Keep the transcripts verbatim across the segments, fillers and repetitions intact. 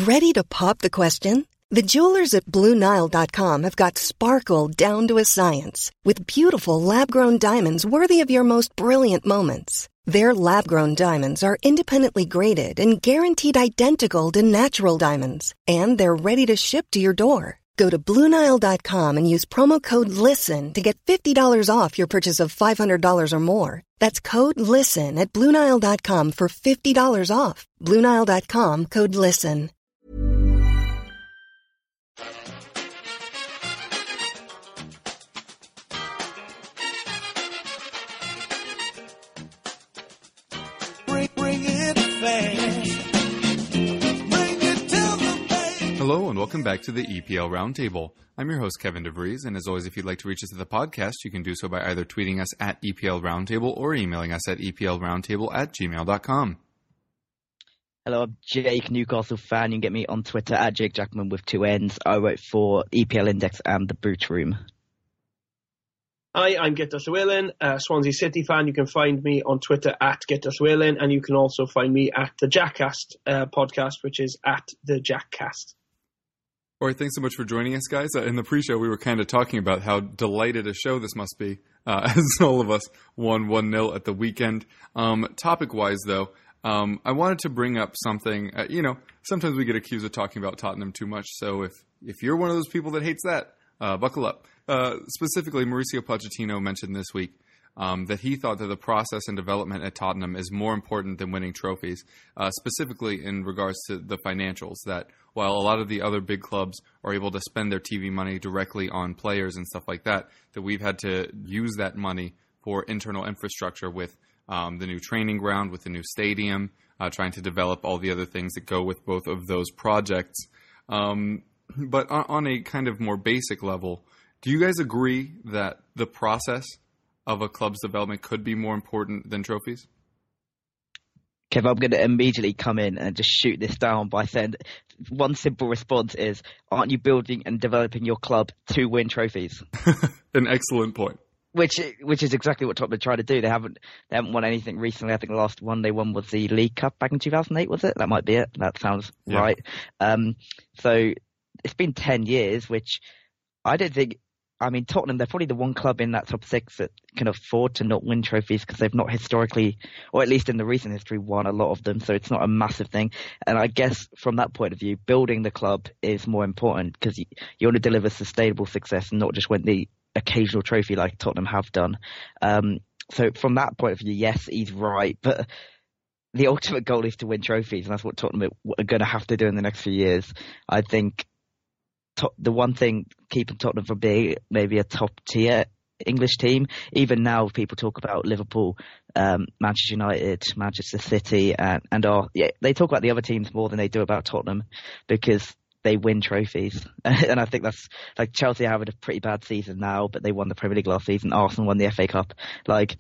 Ready to pop the question? The jewelers at Blue Nile dot com have got sparkle down to a science with beautiful lab-grown diamonds worthy of your most brilliant moments. Their lab-grown diamonds are independently graded and guaranteed identical to natural diamonds, and they're ready to ship to your door. Go to Blue Nile dot com and use promo code LISTEN to get fifty dollars off your purchase of five hundred dollars or more. That's code LISTEN at Blue Nile dot com for fifty dollars off. Blue Nile dot com, code LISTEN. Bring, bring it fast. Bring it to the bank. Hello and welcome back to the E P L Roundtable. I'm your host, Kevin DeVries, and as always, if you'd like to reach us to the podcast, you can do so by either tweeting us at E P L Roundtable or emailing us at E P L Roundtable at gmail dot com. Hello, I'm Jake, Newcastle fan. You can get me on Twitter at Jake Jackman with two N's. I wrote for E P L Index and The Boot Room. Hi, I'm Get Us Whelan, uh, Swansea City fan. You can find me on Twitter at Get Us Whelan, and you can also find me at the Jackcast uh, podcast, which is at the Jackcast. All right, thanks so much for joining us, guys. Uh, in the pre-show, we were kind of talking about how delighted a show this must be, uh, as all of us won one nil at the weekend. Um, topic-wise, though, um, I wanted to bring up something. Uh, you know, sometimes we get accused of talking about Tottenham too much, so if, if you're one of those people that hates that, uh, buckle up. Uh, specifically, Mauricio Pochettino mentioned this week um, that he thought that the process and development at Tottenham is more important than winning trophies, uh, specifically in regards to the financials, that while a lot of the other big clubs are able to spend their T V money directly on players and stuff like that, that we've had to use that money for internal infrastructure with um, the new training ground, with the new stadium, uh, trying to develop all the other things that go with both of those projects. Um, but on, on a kind of more basic level, do you guys agree that the process of a club's development could be more important than trophies? Kev, I'm going to immediately come in and just shoot this down by saying one simple response is, aren't you building and developing your club to win trophies? An excellent point. Which which is exactly what Tottenham tried to do. They haven't they haven't won anything recently. I think the last one they won was the League Cup back in two thousand eight, was it? That might be it. That sounds yeah. right. Um, so it's been ten years, which I don't think... I mean, Tottenham, they're probably the one club in that top six that can afford to not win trophies because they've not historically, or at least in the recent history, won a lot of them. So it's not a massive thing. And I guess from that point of view, building the club is more important because you, you want to deliver sustainable success and not just win the occasional trophy like Tottenham have done. Um, so from that point of view, yes, he's right. But the ultimate goal is to win trophies. And that's what Tottenham are going to have to do in the next few years. I think the one thing keeping Tottenham from being maybe a top tier English team, even now people talk about Liverpool, um, Manchester United, Manchester City, and, and are, yeah, they talk about the other teams more than they do about Tottenham because they win trophies. And I think that's like Chelsea are having a pretty bad season now, but they won the Premier League last season. Arsenal won the F A Cup. Like,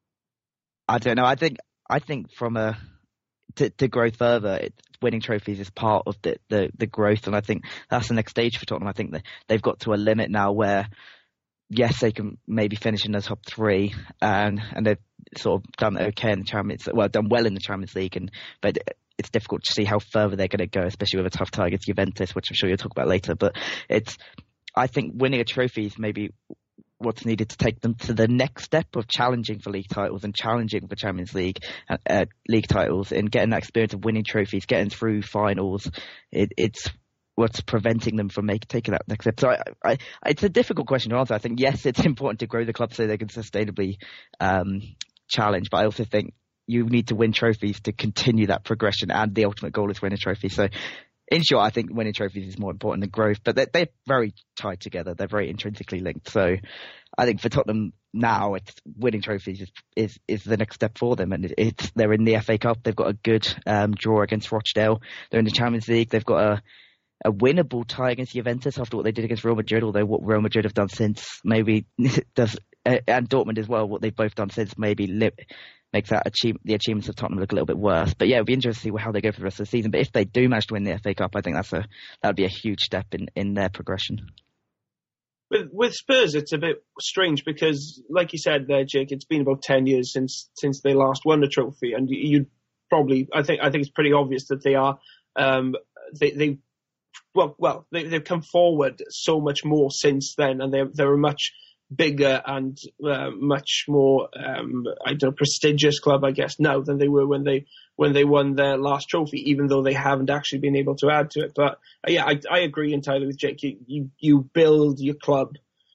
I don't know. I think, I think from a, to, to grow further, it, winning trophies is part of the, the, the growth. And I think that's the next stage for Tottenham. I think that they've got to a limit now where, yes, they can maybe finish in the top three and, and they've sort of done okay in the Champions, well, done well in the Champions League. And, but it's difficult to see how further they're going to go, especially with a tough tie against Juventus, which I'm sure you'll talk about later. But it's, I think winning a trophy is maybe what's needed to take them to the next step of challenging for league titles and challenging for Champions League uh, uh, league titles and getting that experience of winning trophies, getting through finals. It, it's what's preventing them from make, taking that next step. So I, I, it's a difficult question to answer. I think, yes, it's important to grow the club so they can sustainably um, challenge, but I also think you need to win trophies to continue that progression, and the ultimate goal is win a trophy. So in short, I think winning trophies is more important than growth, but they're, they're very tied together. They're very intrinsically linked. So I think for Tottenham now, it's winning trophies is, is, is the next step for them. And it, it's, they're in the F A Cup. They've got a good um, draw against Rochdale. They're in the Champions League. They've got a, a winnable tie against Juventus after what they did against Real Madrid, although what Real Madrid have done since maybe does, and Dortmund as well, what they've both done since maybe li- makes that achieve, the achievements of Tottenham look a little bit worse. But yeah, it'll be interesting to see how they go for the rest of the season. But if they do manage to win the F A Cup, I think that's a that would be a huge step in, in their progression. With with Spurs, it's a bit strange because, like you said there, Jake, it's been about ten years since since they last won a trophy, and you'd probably, I think, I think it's pretty obvious that they are um, they, they well, well, they, they've come forward so much more since then, and they're they're a much bigger and uh, much more um, I don't know, prestigious club, I guess, now than they were when they when they won their last trophy, even though they haven't actually been able to add to it. But uh, yeah, I, I agree entirely with Jake. You, you you build your club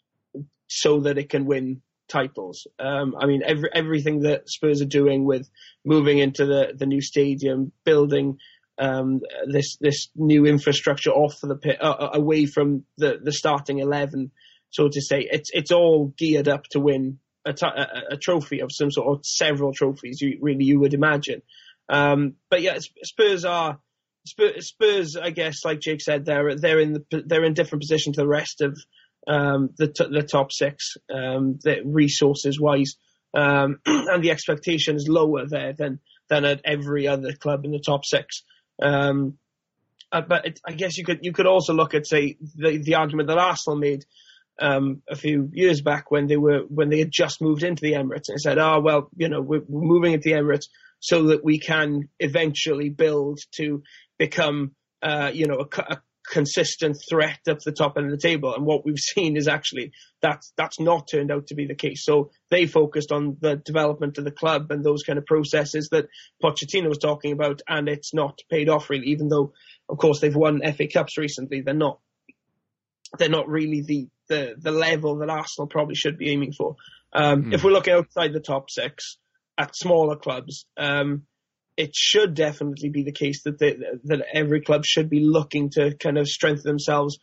so that it can win titles. Um, I mean, every, everything that Spurs are doing with moving into the, the new stadium, building um, this this new infrastructure off the pit, uh, away from the, the starting eleven, so to say, it's it's all geared up to win a, t- a, a trophy of some sort, or several trophies. You really you would imagine. Um, but yeah, Spurs are Spurs, Spurs. I guess, like Jake said, they're they're in the they're in different position to the rest of um, the t- the top six, um, the resources wise, um, and the expectation is lower there than than at every other club in the top six. Um, uh, but it, I guess you could you could also look at, say, the the argument that Arsenal made um, a few years back when they were when they had just moved into the Emirates, and said, "Oh well, you know, we're, we're moving into the Emirates so that we can eventually build to become, uh, you know, a, a consistent threat up the top end of the table." And what we've seen is actually that's that's not turned out to be the case. So they focused on the development of the club and those kind of processes that Pochettino was talking about, and it's not paid off really. Even though, of course, they've won F A Cups recently, they're not they're not really the the, the level that Arsenal probably should be aiming for. Um, mm. If we look outside the top six at smaller clubs, um, it should definitely be the case that they, that every club should be looking to kind of strengthen themselves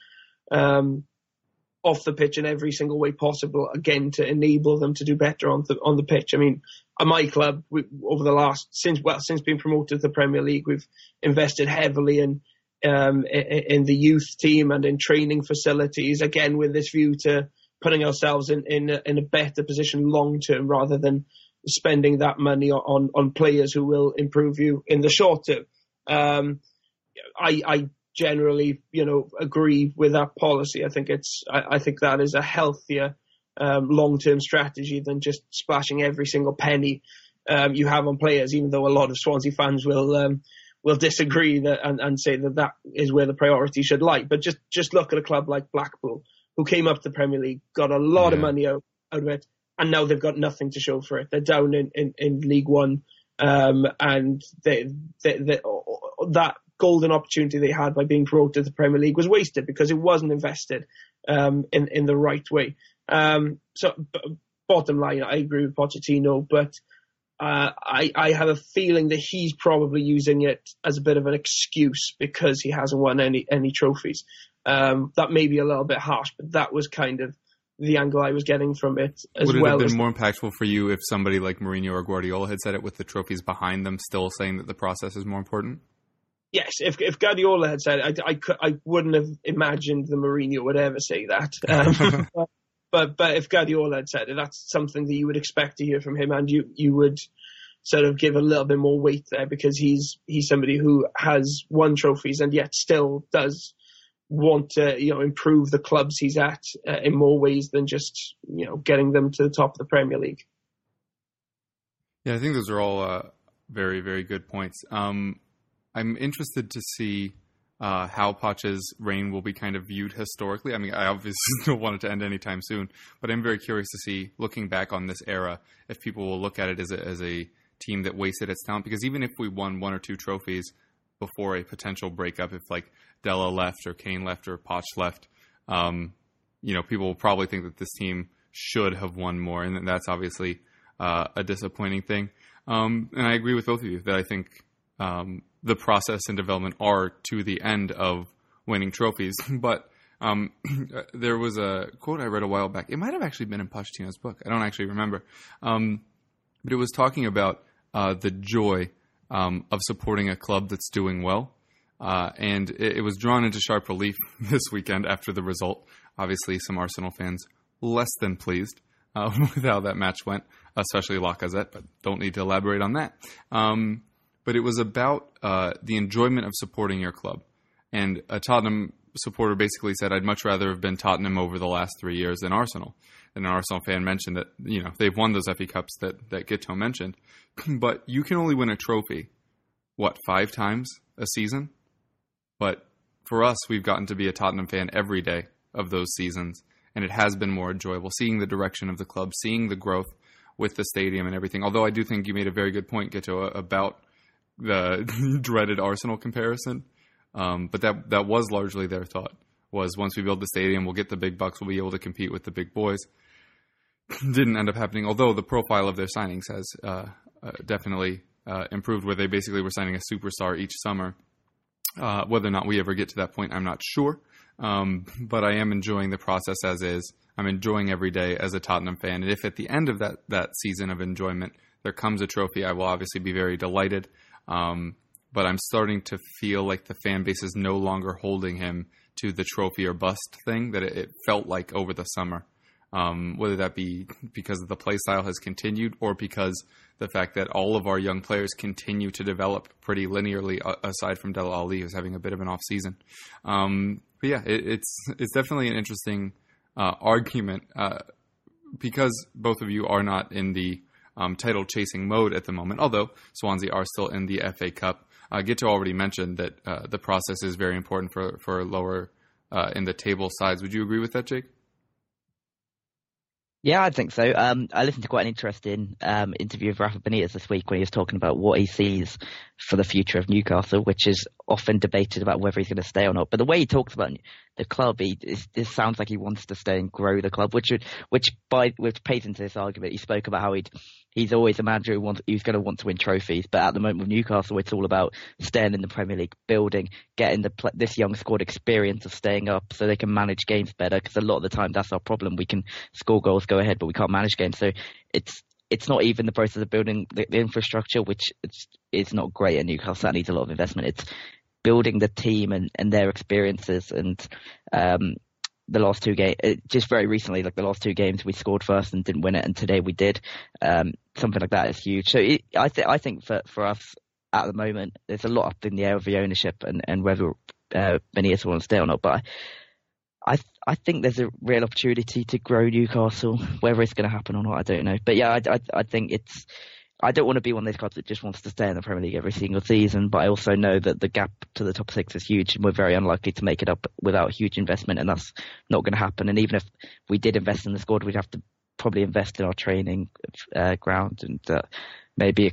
um, off the pitch in every single way possible, again, to enable them to do better on the on the pitch. I mean, at my club, we, over the last since well since being promoted to the Premier League, we've invested heavily in um, in, in the youth team and in training facilities, again with this view to putting ourselves in in a, in a better position long term, rather than spending that money on, on players who will improve you in the short term. Um, I, I generally, you know, agree with that policy. I think it's, I, I think that is a healthier um, long-term strategy than just splashing every single penny um, you have on players, even though a lot of Swansea fans will um, will disagree that and, and say that that is where the priority should lie. But just, just look at a club like Blackpool, who came up to the Premier League, got a lot yeah. of money out, out of it, and now they've got nothing to show for it. They're down in, in, in League One, um, and they, they, they, that golden opportunity they had by being promoted to the Premier League was wasted because it wasn't invested um, in, in the right way. Um, so, b- bottom line, I agree with Pochettino, but uh, I, I have a feeling that he's probably using it as a bit of an excuse because he hasn't won any any trophies. Um, that may be a little bit harsh, but that was kind of the angle I was getting from it as Would it well. have been as more impactful for you if somebody like Mourinho or Guardiola had said it with the trophies behind them, still saying that the process is more important? Yes, if if Guardiola had said it, I, I, could, I wouldn't have imagined that Mourinho would ever say that. Um, but, but but if Guardiola had said it, that's something that you would expect to hear from him, and you, you would sort of give a little bit more weight there because he's he's somebody who has won trophies and yet still does want to, you know, improve the clubs he's at uh, in more ways than just, you know, getting them to the top of the Premier League. Yeah, I think those are all uh, very, very good points. Um, I'm interested to see uh, how Poch's reign will be kind of viewed historically. I mean, I obviously don't want it to end anytime soon, but I'm very curious to see, looking back on this era, if people will look at it as a, as a team that wasted its talent. Because even if we won one or two trophies before a potential breakup, if like Della left or Kane left or Poch left, um, you know, people will probably think that this team should have won more, and that's obviously uh, a disappointing thing. Um, and I agree with both of you that I think um, the process and development are to the end of winning trophies. But um, there was a quote I read a while back. It might have actually been in Pochettino's book. I don't actually remember. Um, but it was talking about uh, the joy Um, of supporting a club that's doing well. Uh, and it, it was drawn into sharp relief this weekend after the result. Obviously, some Arsenal fans less than pleased uh, with how that match went, especially Lacazette, but don't need to elaborate on that. Um, but it was about uh, the enjoyment of supporting your club. And a Tottenham supporter basically said, I'd much rather have been Tottenham over the last three years than Arsenal. And an Arsenal fan mentioned that, you know, they've won those F A Cups that, that Gito mentioned. But you can only win a trophy, what, five times a season? But for us, we've gotten to be a Tottenham fan every day of those seasons, and it has been more enjoyable seeing the direction of the club, seeing the growth with the stadium and everything. Although I do think you made a very good point, Gito, about the dreaded Arsenal comparison. Um, but that that was largely their thought, was once we build the stadium, we'll get the big bucks, we'll be able to compete with the big boys. Didn't end up happening, although the profile of their signings has uh, uh, definitely uh, improved, where they basically were signing a superstar each summer. Uh, whether or not we ever get to that point, I'm not sure. Um, but I am enjoying the process as is. I'm enjoying every day as a Tottenham fan. And if at the end of that, that season of enjoyment there comes a trophy, I will obviously be very delighted. Um, but I'm starting to feel like the fan base is no longer holding him to the trophy or bust thing that it, it felt like over the summer. Um, whether that be because the play style has continued or because the fact that all of our young players continue to develop pretty linearly, uh, aside from Dele Alli, who's having a bit of an off season. Um, but yeah, it, it's it's definitely an interesting uh, argument uh, because both of you are not in the um, title chasing mode at the moment, although Swansea are still in the F A Cup. Uh, Gito already mentioned that uh, the process is very important for, for lower uh, in the table sides. Would you agree with that, Jake? Yeah, I think so. Um, I listened to quite an interesting um, interview with Rafa Benitez this week when he was talking about what he sees for the future of Newcastle, which is often debated about whether he's going to stay or not. But the way he talks about the club, he, it sounds like he wants to stay and grow the club, which would, which by which pays into this argument. He spoke about how he'd, he's always a manager who wants, who's going to want to win trophies. But at the moment with Newcastle, it's all about staying in the Premier League, building, getting the this young squad experience of staying up so they can manage games better. Because a lot of the time that's our problem. We can score goals, go ahead, but we can't manage games. So it's it's not even the process of building the, the infrastructure, which it's, is not great at Newcastle. That needs a lot of investment. It's building the team and, and their experiences. And um, the last two games, just very recently, like the last two games, we scored first and didn't win it, and today we did. Um, something like that is huge. So it, I, th- I think for, for us at the moment, there's a lot up in the air of the ownership and, and whether uh, Benitez will stay or not. But I, I, I think there's a real opportunity to grow Newcastle. Whether it's going to happen or not, I don't know. But yeah, I, I, I think it's. I don't want to be one of those clubs that just wants to stay in the Premier League every single season, but I also know that the gap to the top six is huge, and we're very unlikely to make it up without huge investment, and that's not going to happen. And even if we did invest in the squad, we'd have to probably invest in our training uh, ground and uh, maybe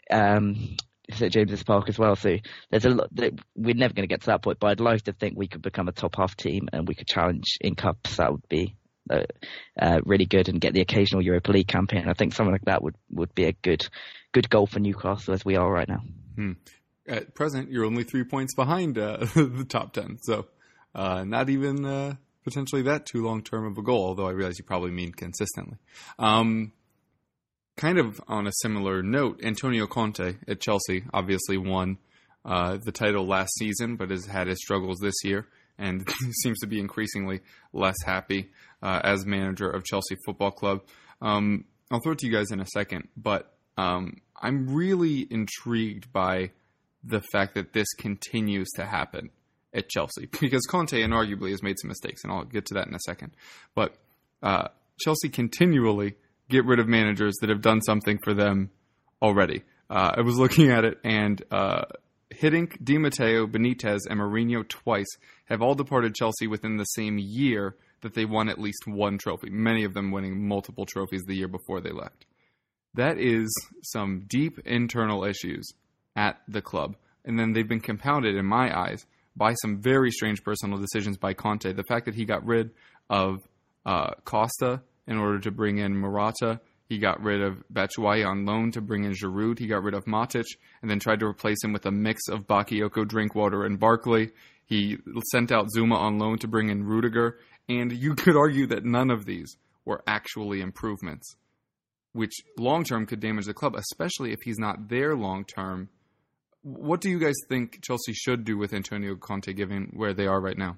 um, Saint James's Park as well. So there's a lot that we're never going to get to that point, but I'd like to think we could become a top half team and we could challenge in cups. That would be Uh, uh, really good, and get the occasional Europa League campaign. I think something like that would, would be a good good goal for Newcastle as we are right now. Hmm. At present, you're only three points behind uh, the top ten, so uh, not even uh, potentially that too long term of a goal, although I realize you probably mean consistently. Um, kind of on a similar note, Antonio Conte at Chelsea obviously won uh, the title last season, but has had his struggles this year, and seems to be increasingly less happy uh, as manager of Chelsea Football Club. Um, I'll throw it to you guys in a second, but um, I'm really intrigued by the fact that this continues to happen at Chelsea, because Conte inarguably has made some mistakes, and I'll get to that in a second. But uh, Chelsea continually get rid of managers that have done something for them already. Uh, I was looking at it, and uh, Hiddink, Di Matteo, Benitez, and Mourinho twice have all departed Chelsea within the same year that they won at least one trophy, many of them winning multiple trophies the year before they left. That is some deep internal issues at the club. And then they've been compounded, in my eyes, by some very strange personal decisions by Conte. The fact that he got rid of uh, Costa in order to bring in Morata. He got rid of Batshuayi on loan to bring in Giroud. He got rid of Matic and then tried to replace him with a mix of Bakayoko, Drinkwater, and Barkley. He sent out Zuma on loan to bring in Rudiger. And you could argue that none of these were actually improvements, which long-term could damage the club, especially if he's not there long-term. What do you guys think Chelsea should do with Antonio Conte, given where they are right now?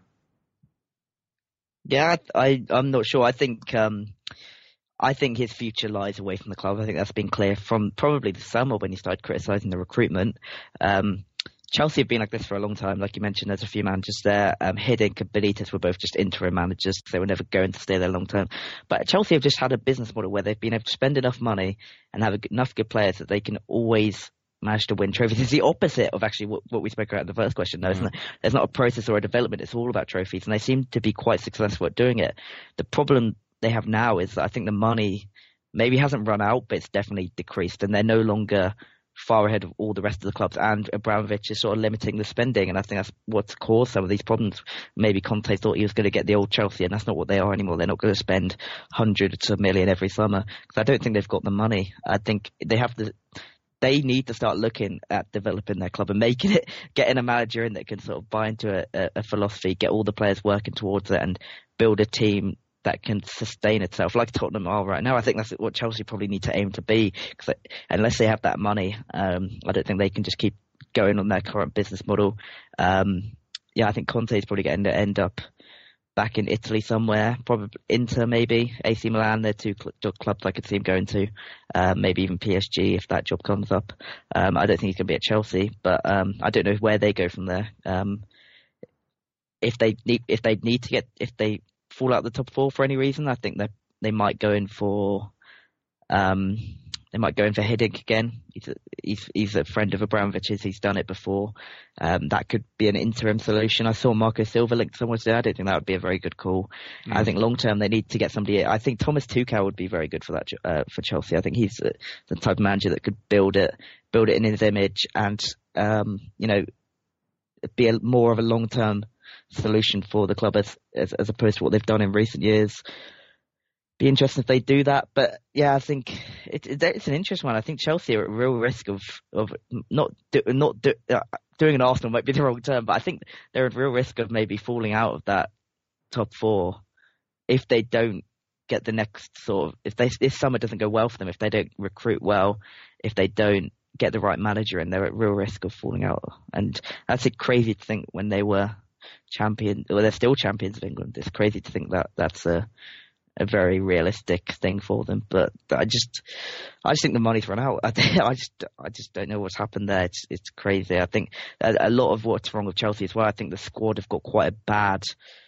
Yeah, I, I'm not sure. I think um, I think his future lies away from the club. I think that's been clear from probably the summer when he started criticising the recruitment. Um, Chelsea have been like this for a long time. Like you mentioned, there's a few managers there. Um, Hiddink and Benitez were both just interim managers. They were never going to stay there long term. But Chelsea have just had a business model where they've been able to spend enough money and have enough good players that they can always managed to win trophies. It's the opposite of actually what, what we spoke about in the first question. No, mm. not, there's not a process or a development. It's all about trophies, and they seem to be quite successful at doing it. The problem they have now is that I think the money maybe hasn't run out, but it's definitely decreased, and they're no longer far ahead of all the rest of the clubs, and Abramovich is sort of limiting the spending, and I think that's what's caused some of these problems. Maybe Conte thought he was going to get the old Chelsea, and that's not what they are anymore. They're not going to spend hundreds of million every summer, because I don't think they've got the money. I think they have to, they need to start looking at developing their club and making it, getting a manager in that can sort of buy into a, a, a philosophy, get all the players working towards it, and build a team that can sustain itself like Tottenham are right now. I think that's what Chelsea probably need to aim to be, because unless they have that money, um, I don't think they can just keep going on their current business model. Um, yeah, I think Conte is probably going to end up back in Italy somewhere, probably Inter, maybe A C Milan. They're two cl- clubs I could see him going to, uh, maybe even P S G if that job comes up. Um, I don't think he's going to be at Chelsea, but um, I don't know where they go from there. Um, if they need, if they need to get, if they fall out the top four for any reason, I think they they might go in for um they might go in for Hiddink again. He's a, he's he's a friend of Abramovich's. He's done it before. Um, that could be an interim solution. I saw Marco Silva linked somewhere today. I don't think that would be a very good call. Mm. I think long term they need to get somebody. I think Thomas Tuchel would be very good for that uh, for Chelsea. I think he's the, the type of manager that could build it build it in his image, and um you know be a, more of a long term solution for the club as, as as opposed to what they've done in recent years. Be interesting if they do that, but yeah, I think it, it, it's an interesting one. I think Chelsea are at real risk of of not do, not do, uh, doing an Arsenal might be the wrong term, but I think they're at real risk of maybe falling out of that top four if they don't get the next sort of if they this summer doesn't go well for them, if they don't recruit well, if they don't get the right manager, and they're at real risk of falling out. And that's crazy to think when they were champion, well, they're still champions of England. It's crazy to think that that's a a very realistic thing for them. But I just, I just think the money's run out. I, I just, I just don't know what's happened there. It's, it's crazy. I think a, a lot of what's wrong with Chelsea as well. I think the squad have got quite a bad.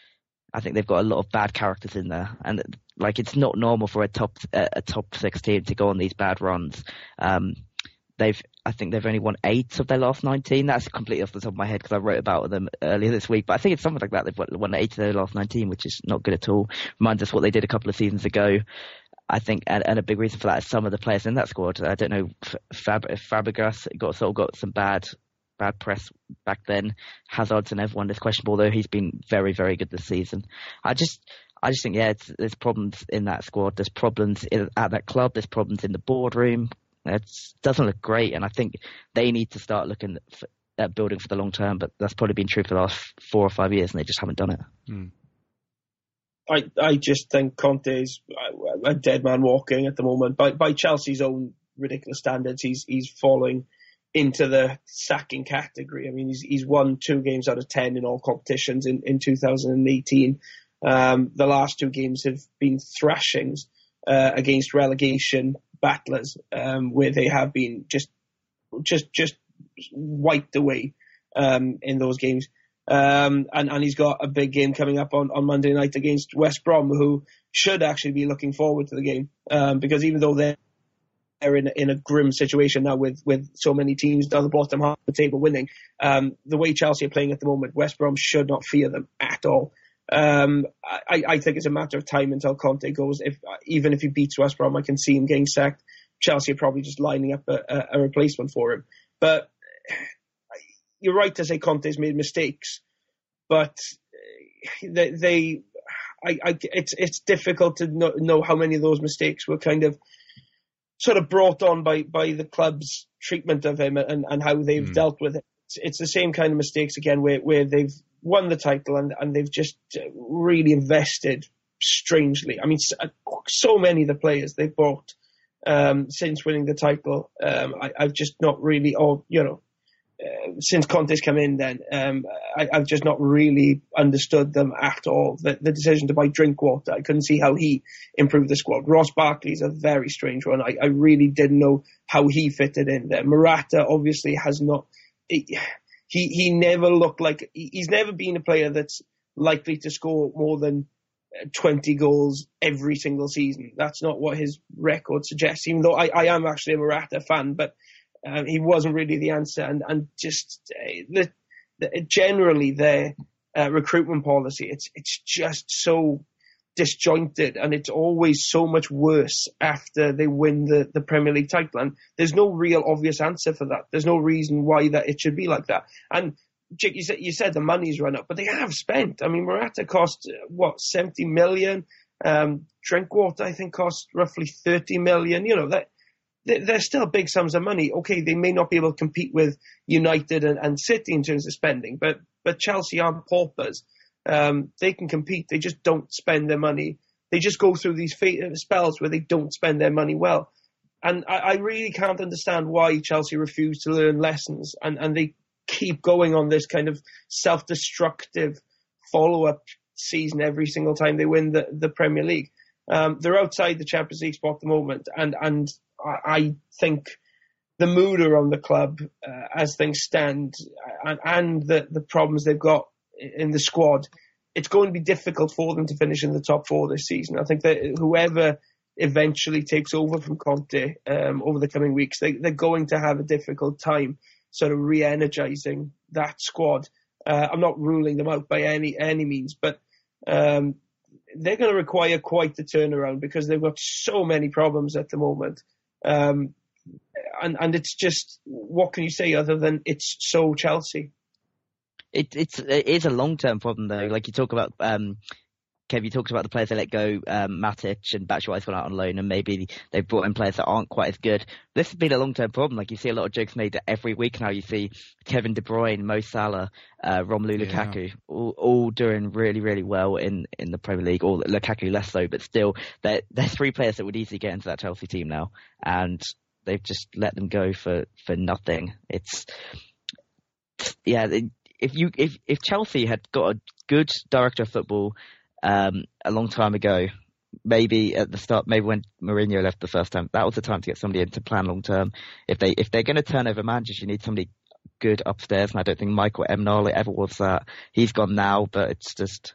I think they've got a lot of bad characters in there, and like it's not normal for a top a, a top six team to go on these bad runs. Um, They've, I think they've only won eight of their last nineteen. That's completely off the top of my head because I wrote about them earlier this week. But I think it's something like that. They've won eight of their last nineteen, which is not good at all. Reminds us what they did a couple of seasons ago. I think, and, and a big reason for that is some of the players in that squad. I don't know Fab, if Fabregas got sort of got some bad bad press back then. Hazard's and everyone is questionable, though he's been very, very good this season. I just. I just think, yeah, it's, there's problems in that squad. There's problems in, at that club. There's problems in the boardroom. It doesn't look great, and I think they need to start looking at building for the long term. But that's probably been true for the last four or five years, and they just haven't done it. Mm. I I just think Conte's a dead man walking at the moment. By by Chelsea's own ridiculous standards, he's he's falling into the sacking category. I mean, he's he's won two games out of ten in all competitions in, in two thousand eighteen. Um, the last two games have been thrashings uh, against relegation battlers, um, where they have been just just just wiped away um, in those games. Um, and, and he's got a big game coming up on, on Monday night against West Brom, who should actually be looking forward to the game, um, because even though they're they're in, in a grim situation now with, with so many teams down the bottom half of the table winning, um, the way Chelsea are playing at the moment, West Brom should not fear them at all. Um, I, I think it's a matter of time until Conte goes. If even if he beats West Brom, I can see him getting sacked. Chelsea are probably just lining up a, a, a replacement for him. But you're right to say Conte's made mistakes, but they, they I, I, it's it's difficult to know, know how many of those mistakes were kind of sort of brought on by, by the club's treatment of him and, and how they've mm. dealt with it. It's, it's the same kind of mistakes again where, where they've won the title and, and they've just really invested strangely. I mean, so, so many of the players they've bought um, since winning the title, um, I, I've just not really, or, you know, uh, since Conte's come in then, um, I, I've just not really understood them at all. The, the decision to buy Drinkwater, I couldn't see how he improved the squad. Ross Barkley's a very strange one. I, I really didn't know how he fitted in there. Morata obviously has not... He, he he never looked like... He's never been a player that's likely to score more than twenty goals every single season. That's not what his record suggests, even though I, I am actually a Morata fan, but Um, he wasn't really the answer, and and just uh, the, the generally their uh, recruitment policy, it's it's just so disjointed, and it's always so much worse after they win the, the Premier League title. And there's no real obvious answer for that. There's no reason why that it should be like that. And Jake, you said, you said the money's run up, but they have spent. I mean, Morata cost, what, seventy million? Um, Drinkwater, I think, cost roughly thirty million. You know, that they're still big sums of money. Okay, they may not be able to compete with United and, and City in terms of spending, but, but Chelsea aren't paupers. Um, they can compete. They just don't spend their money. They just go through these spells where they don't spend their money well. And I, I really can't understand why Chelsea refuse to learn lessons, and, and they keep going on this kind of self-destructive follow-up season every single time they win the, the Premier League. Um, they're outside the Champions League spot at the moment, and, and I think the mood around the club uh, as things stand, and, and the, the problems they've got in the squad, it's going to be difficult for them to finish in the top four this season. I think that whoever eventually takes over from Conte um, over the coming weeks, they, they're going to have a difficult time sort of re-energizing that squad. Uh, I'm not ruling them out by any any means, but um, they're going to require quite the turnaround because they've got so many problems at the moment. Um, and, and it's just, what can you say other than it's so Chelsea? It, it's it is a long term problem though. Like you talk about, um, Kev, you talked about the players they let go, um, Matic and Batshuayi's gone out on loan, and maybe they've brought in players that aren't quite as good. This has been a long term problem. Like you see a lot of jokes made every week now. You see Kevin De Bruyne, Mo Salah, uh, Romelu Yeah. Lukaku, all, all doing really really well in, in the Premier League. Or Lukaku less so, but still, they're they're three players that would easily get into that Chelsea team now, and they've just let them go for, for nothing. It's yeah. They, If you if, if Chelsea had got a good director of football um, a long time ago, maybe at the start, maybe when Mourinho left the first time, that was the time to get somebody in to plan long term. If they if they're going to turn over managers, you need somebody good upstairs, and I don't think Michael Emenalo ever was that. He's gone now, but it's just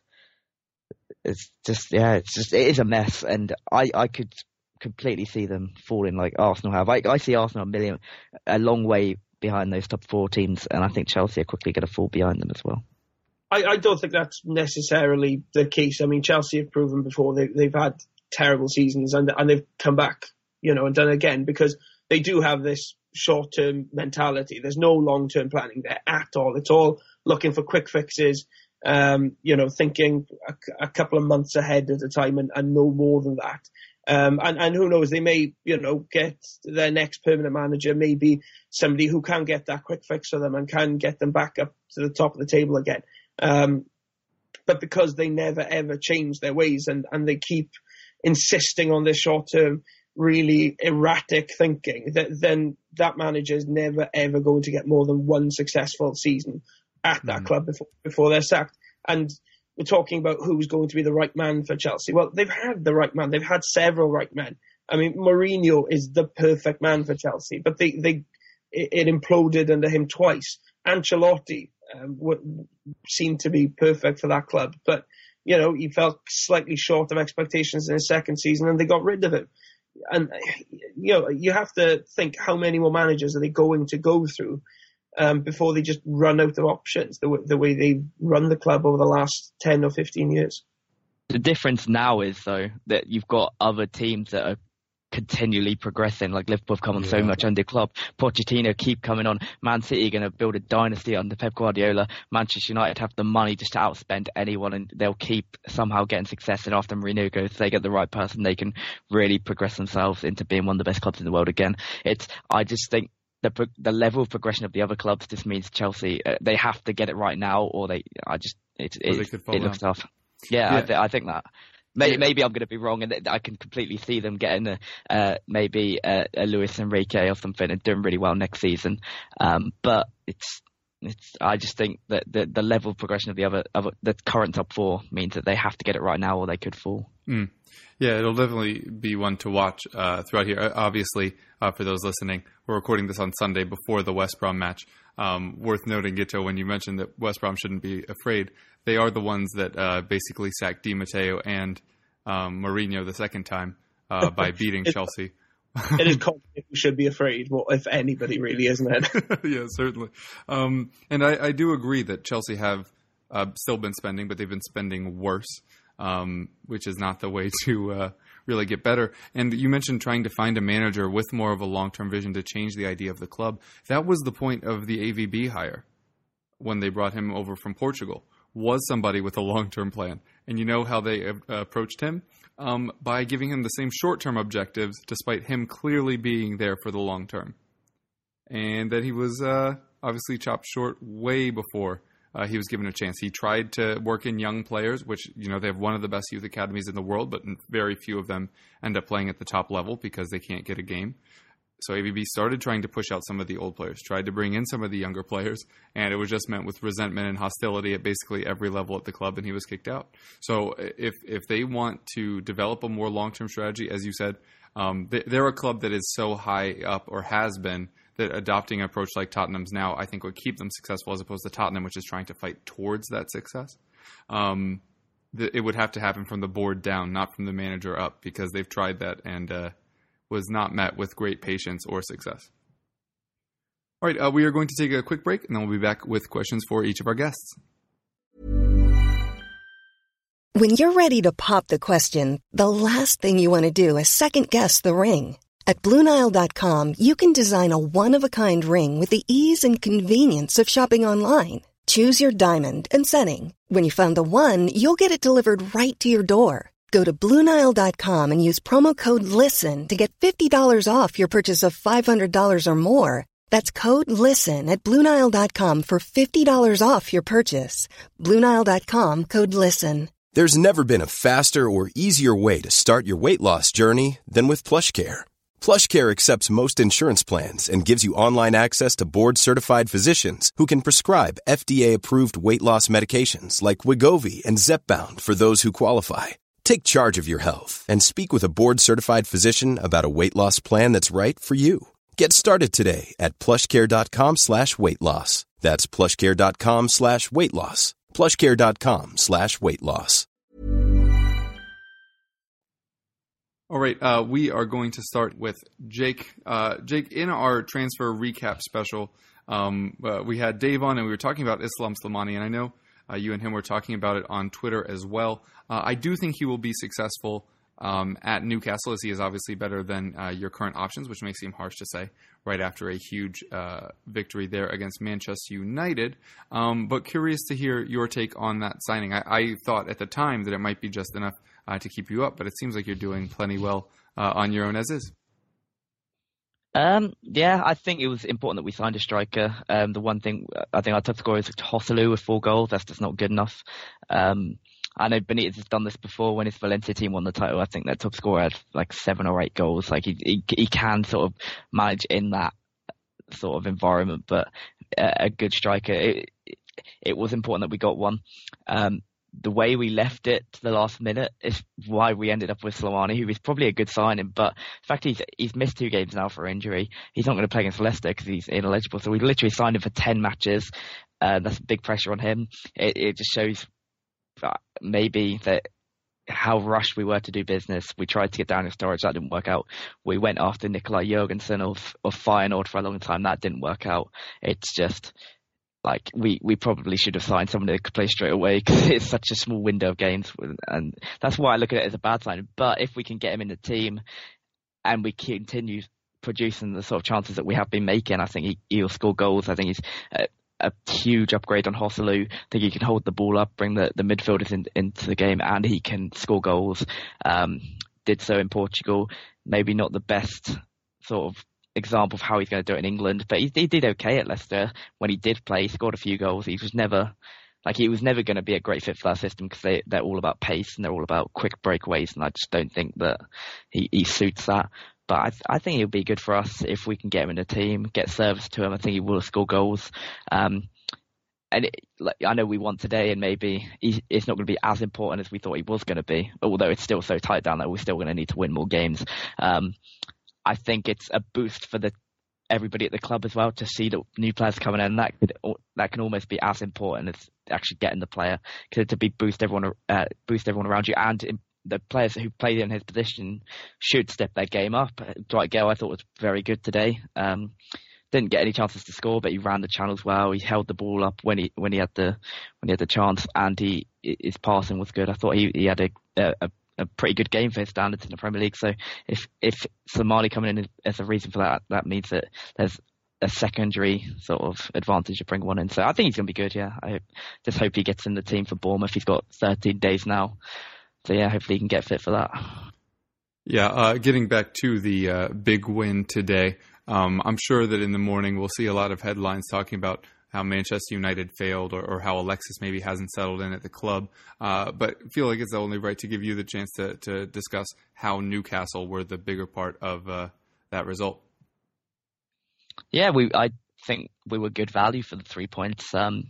it's just yeah, it's just it is a mess, and I, I could completely see them falling like Arsenal have. I, I see Arsenal a million a long way behind those top four teams, and I think Chelsea are quickly going to fall behind them as well. I, I don't think that's necessarily the case. I mean, Chelsea have proven before they, they've had terrible seasons, and and they've come back, you know, and done it again because they do have this short-term mentality. There's no long-term planning there at all. It's all looking for quick fixes, um, you know, thinking a, a couple of months ahead at a time, and, and no more than that. Um, and, and who knows, they may, you know, get their next permanent manager, maybe somebody who can get that quick fix for them and can get them back up to the top of the table again. Um, but because they never ever change their ways, and, and they keep insisting on this short-term, really erratic thinking, that then that manager is never ever going to get more than one successful season at that mm. club before, before they're sacked. And we're talking about who's going to be the right man for Chelsea. Well, they've had the right man. They've had several right men. I mean, Mourinho is the perfect man for Chelsea, but they, they it, it imploded under him twice. Ancelotti um, w- seemed to be perfect for that club, but, you know, he fell slightly short of expectations in his second season, and they got rid of him. And, you know, you have to think, how many more managers are they going to go through Um, before they just run out of options, the, w- the way they run the club over the last ten or fifteen years. The difference now is, though, that you've got other teams that are continually progressing, like Liverpool have come on yeah. so much under Klopp. Pochettino keep coming on. Man City are going to build a dynasty under Pep Guardiola. Manchester United have the money just to outspend anyone, and they'll keep somehow getting success. And after Mourinho goes, if they get the right person, they can really progress themselves into being one of the best clubs in the world again. It's, I just think, The the level of progression of the other clubs just means Chelsea, uh, they have to get it right now, or they I just it it, it looks tough. Yeah, yeah. I, th- I think that maybe, yeah. maybe I'm going to be wrong, and I can completely see them getting a, uh, maybe a, a Luis Enrique or something and doing really well next season. Um, but it's it's I just think that the the level of progression of the other, other the current top four means that they have to get it right now, or they could fall. Mm. Yeah, it'll definitely be one to watch uh, throughout here. Obviously, uh, for those listening, we're recording this on Sunday before the West Brom match. Um, worth noting, Gito, when you mentioned that West Brom shouldn't be afraid, they are the ones that uh, basically sacked Di Matteo and um, Mourinho the second time uh, by beating Chelsea It is confident who should be afraid, well, if anybody really, isn't it? Yeah, certainly. Um, and I, I do agree that Chelsea have uh, still been spending, but they've been spending worse, um, which is not the way to uh, really get better. And you mentioned trying to find a manager with more of a long-term vision to change the idea of the club. That was the point of the A V B hire when they brought him over from Portugal, was somebody with a long-term plan. And you know how they uh, approached him? Um, by giving him the same short-term objectives, despite him clearly being there for the long term. And that he was uh, obviously chopped short way before uh, he was given a chance. He tried to work in young players, which, you know, they have one of the best youth academies in the world, but very few of them end up playing at the top level because they can't get a game. So A V B started trying to push out some of the old players, tried to bring in some of the younger players, and it was just met with resentment and hostility at basically every level at the club, and he was kicked out. So if if they want to develop a more long-term strategy, as you said, um, they, they're a club that is so high up, or has been, that adopting an approach like Tottenham's now, I think, would keep them successful, as opposed to Tottenham, which is trying to fight towards that success. Um, the, it would have to happen from the board down, not from the manager up, because they've tried that and uh, was not met with great patience or success. All right, uh, we are going to take a quick break, and then we'll be back with questions for each of our guests. When you're ready to pop the question, the last thing you want to do is second-guess the ring. At Blue Nile dot com, you can design a one-of-a-kind ring with the ease and convenience of shopping online. Choose your diamond and setting. When you find the one, you'll get it delivered right to your door. Go to Blue Nile dot com and use promo code LISTEN to get fifty dollars off your purchase of five hundred dollars or more. That's code LISTEN at Blue Nile dot com for fifty dollars off your purchase. Blue Nile dot com, code LISTEN. There's never been a faster or easier way to start your weight loss journey than with PlushCare. PlushCare accepts most insurance plans and gives you online access to board-certified physicians who can prescribe F D A-approved weight loss medications like Wegovy and Zepbound for those who qualify. Take charge of your health and speak with a board-certified physician about a weight loss plan that's right for you. Get started today at plushcare.com slash weight loss. That's plushcare.com slash weight loss. plushcare.com slash weight loss. All right, uh, we are going to start with Jake. Uh, Jake, in our transfer recap special, um, uh, we had Dave on, and we were talking about Islam Slimani, and I know uh, you and him were talking about it on Twitter as well. Uh, I do think he will be successful um, at Newcastle, as he is obviously better than uh, your current options, which may seem harsh to say right after a huge uh, victory there against Manchester United. Um, but curious to hear your take on that signing. I, I thought at the time that it might be just enough uh, to keep you up, but it seems like you're doing plenty well uh, on your own as is. Um, yeah, I think it was important that we signed a striker. Um, the one thing, I think our top scorer is Joselu with four goals. That's just not good enough. Um, I know Benitez has done this before when his Valencia team won the title. I think their top scorer had like seven or eight goals. Like he he, he can sort of manage in that sort of environment, but a, a good striker. It, it, it was important that we got one. Um, the way we left it to the last minute is why we ended up with Slimani, who is probably a good signing, but the fact he's he's missed two games now for injury. He's not going to play against Leicester because he's ineligible. So we literally signed him for ten matches. Uh, that's big pressure on him. It, it just shows maybe that how rushed we were to do business. We tried to get down in storage, that didn't work out. We went after Nikolai Jorgensen of, of Feyenoord for a long time, that didn't work out. It's just like we, we probably should have signed someone that could play straight away because it's such a small window of games, and that's why I look at it as a bad sign. But if we can get him in the team and we continue producing the sort of chances that we have been making, I think he, he'll score goals. I think he's uh, a huge upgrade on Joselu. I think he can hold the ball up, bring the, the midfielders in, into the game, and he can score goals. Um, did so in Portugal. Maybe not the best sort of example of how he's going to do it in England, but he, he did okay at Leicester when he did play. He scored a few goals. He was never like he was never going to be a great fit for that system because they they're all about pace and they're all about quick breakaways, and I just don't think that he, he suits that. But I, th- I think he'll be good for us if we can get him in the team, get service to him. I think he will score goals. Um, and it, like, I know we won today, and maybe he, it's not going to be as important as we thought he was going to be, although it's still so tight down there. We're still going to need to win more games. Um, I think it's a boost for the everybody at the club as well to see the new players coming in. And that could that can almost be as important as actually getting the player, because to be boost everyone uh, boost everyone around you and the players who played in his position should step their game up. Dwight Gale, I thought, was very good today. Um, didn't get any chances to score, but he ran the channels well. He held the ball up when he when he had the when he had the chance, and he his passing was good. I thought he he had a a, a pretty good game for his standards in the Premier League. So if if Slimani coming in as a reason for that, that means that there's a secondary sort of advantage of bringing one in. So I think he's going to be good, yeah. I hope, just hope he gets in the team for Bournemouth. He's got thirteen days now. So yeah, hopefully he can get fit for that. Yeah, uh, getting back to the uh, big win today, um, I'm sure that in the morning we'll see a lot of headlines talking about how Manchester United failed or, or how Alexis maybe hasn't settled in at the club. Uh, but I feel like it's only right to give you the chance to, to discuss how Newcastle were the bigger part of uh, that result. Yeah, we. I think we were good value for the three points. Um,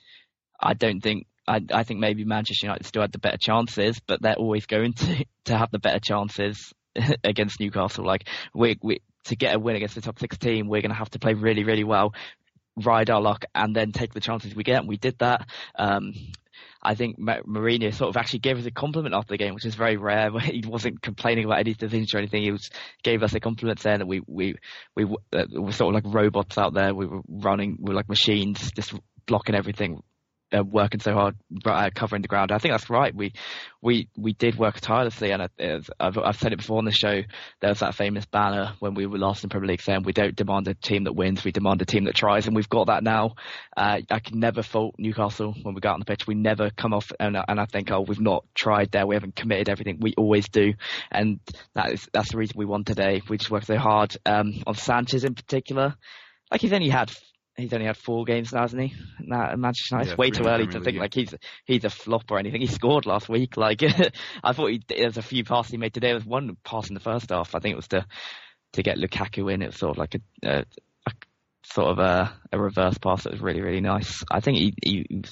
I don't think. I, I think maybe Manchester United still had the better chances, but they're always going to, to have the better chances against Newcastle. Like we, we to get a win against the top six team, we're going to have to play really, really well, ride our luck, and then take the chances we get. And we did that. Um, I think Mourinho sort of actually gave us a compliment after the game, which is very rare. He wasn't complaining about any decisions or anything. He was gave us a compliment saying that we we we uh, were sort of like robots out there. We were running, we were like machines, just blocking everything. Uh, working so hard, uh, covering the ground. I think that's right. We we we did work tirelessly, and it, I've, I've said it before on the show. There was that famous banner when we were last in Premier League saying, "We don't demand a team that wins, we demand a team that tries," and we've got that now. Uh, I can never fault Newcastle when we go out on the pitch. We never come off, and, and I think, oh, we've not tried there. We haven't committed everything. We always do, and that is that's the reason we won today. We just worked so hard. Um, on Sanchez in particular, like he's only had. He's only had four games now, hasn't he? Nah, Manchester United. Yeah, it's way too early to think yeah. like he's he's a flop or anything. He scored last week. Like I thought he, there was a few passes he made today. There was one pass in the first half. I think it was to to get Lukaku in. It was sort of like a, a, a sort of a, a reverse pass that was really really nice. I think he he. he was,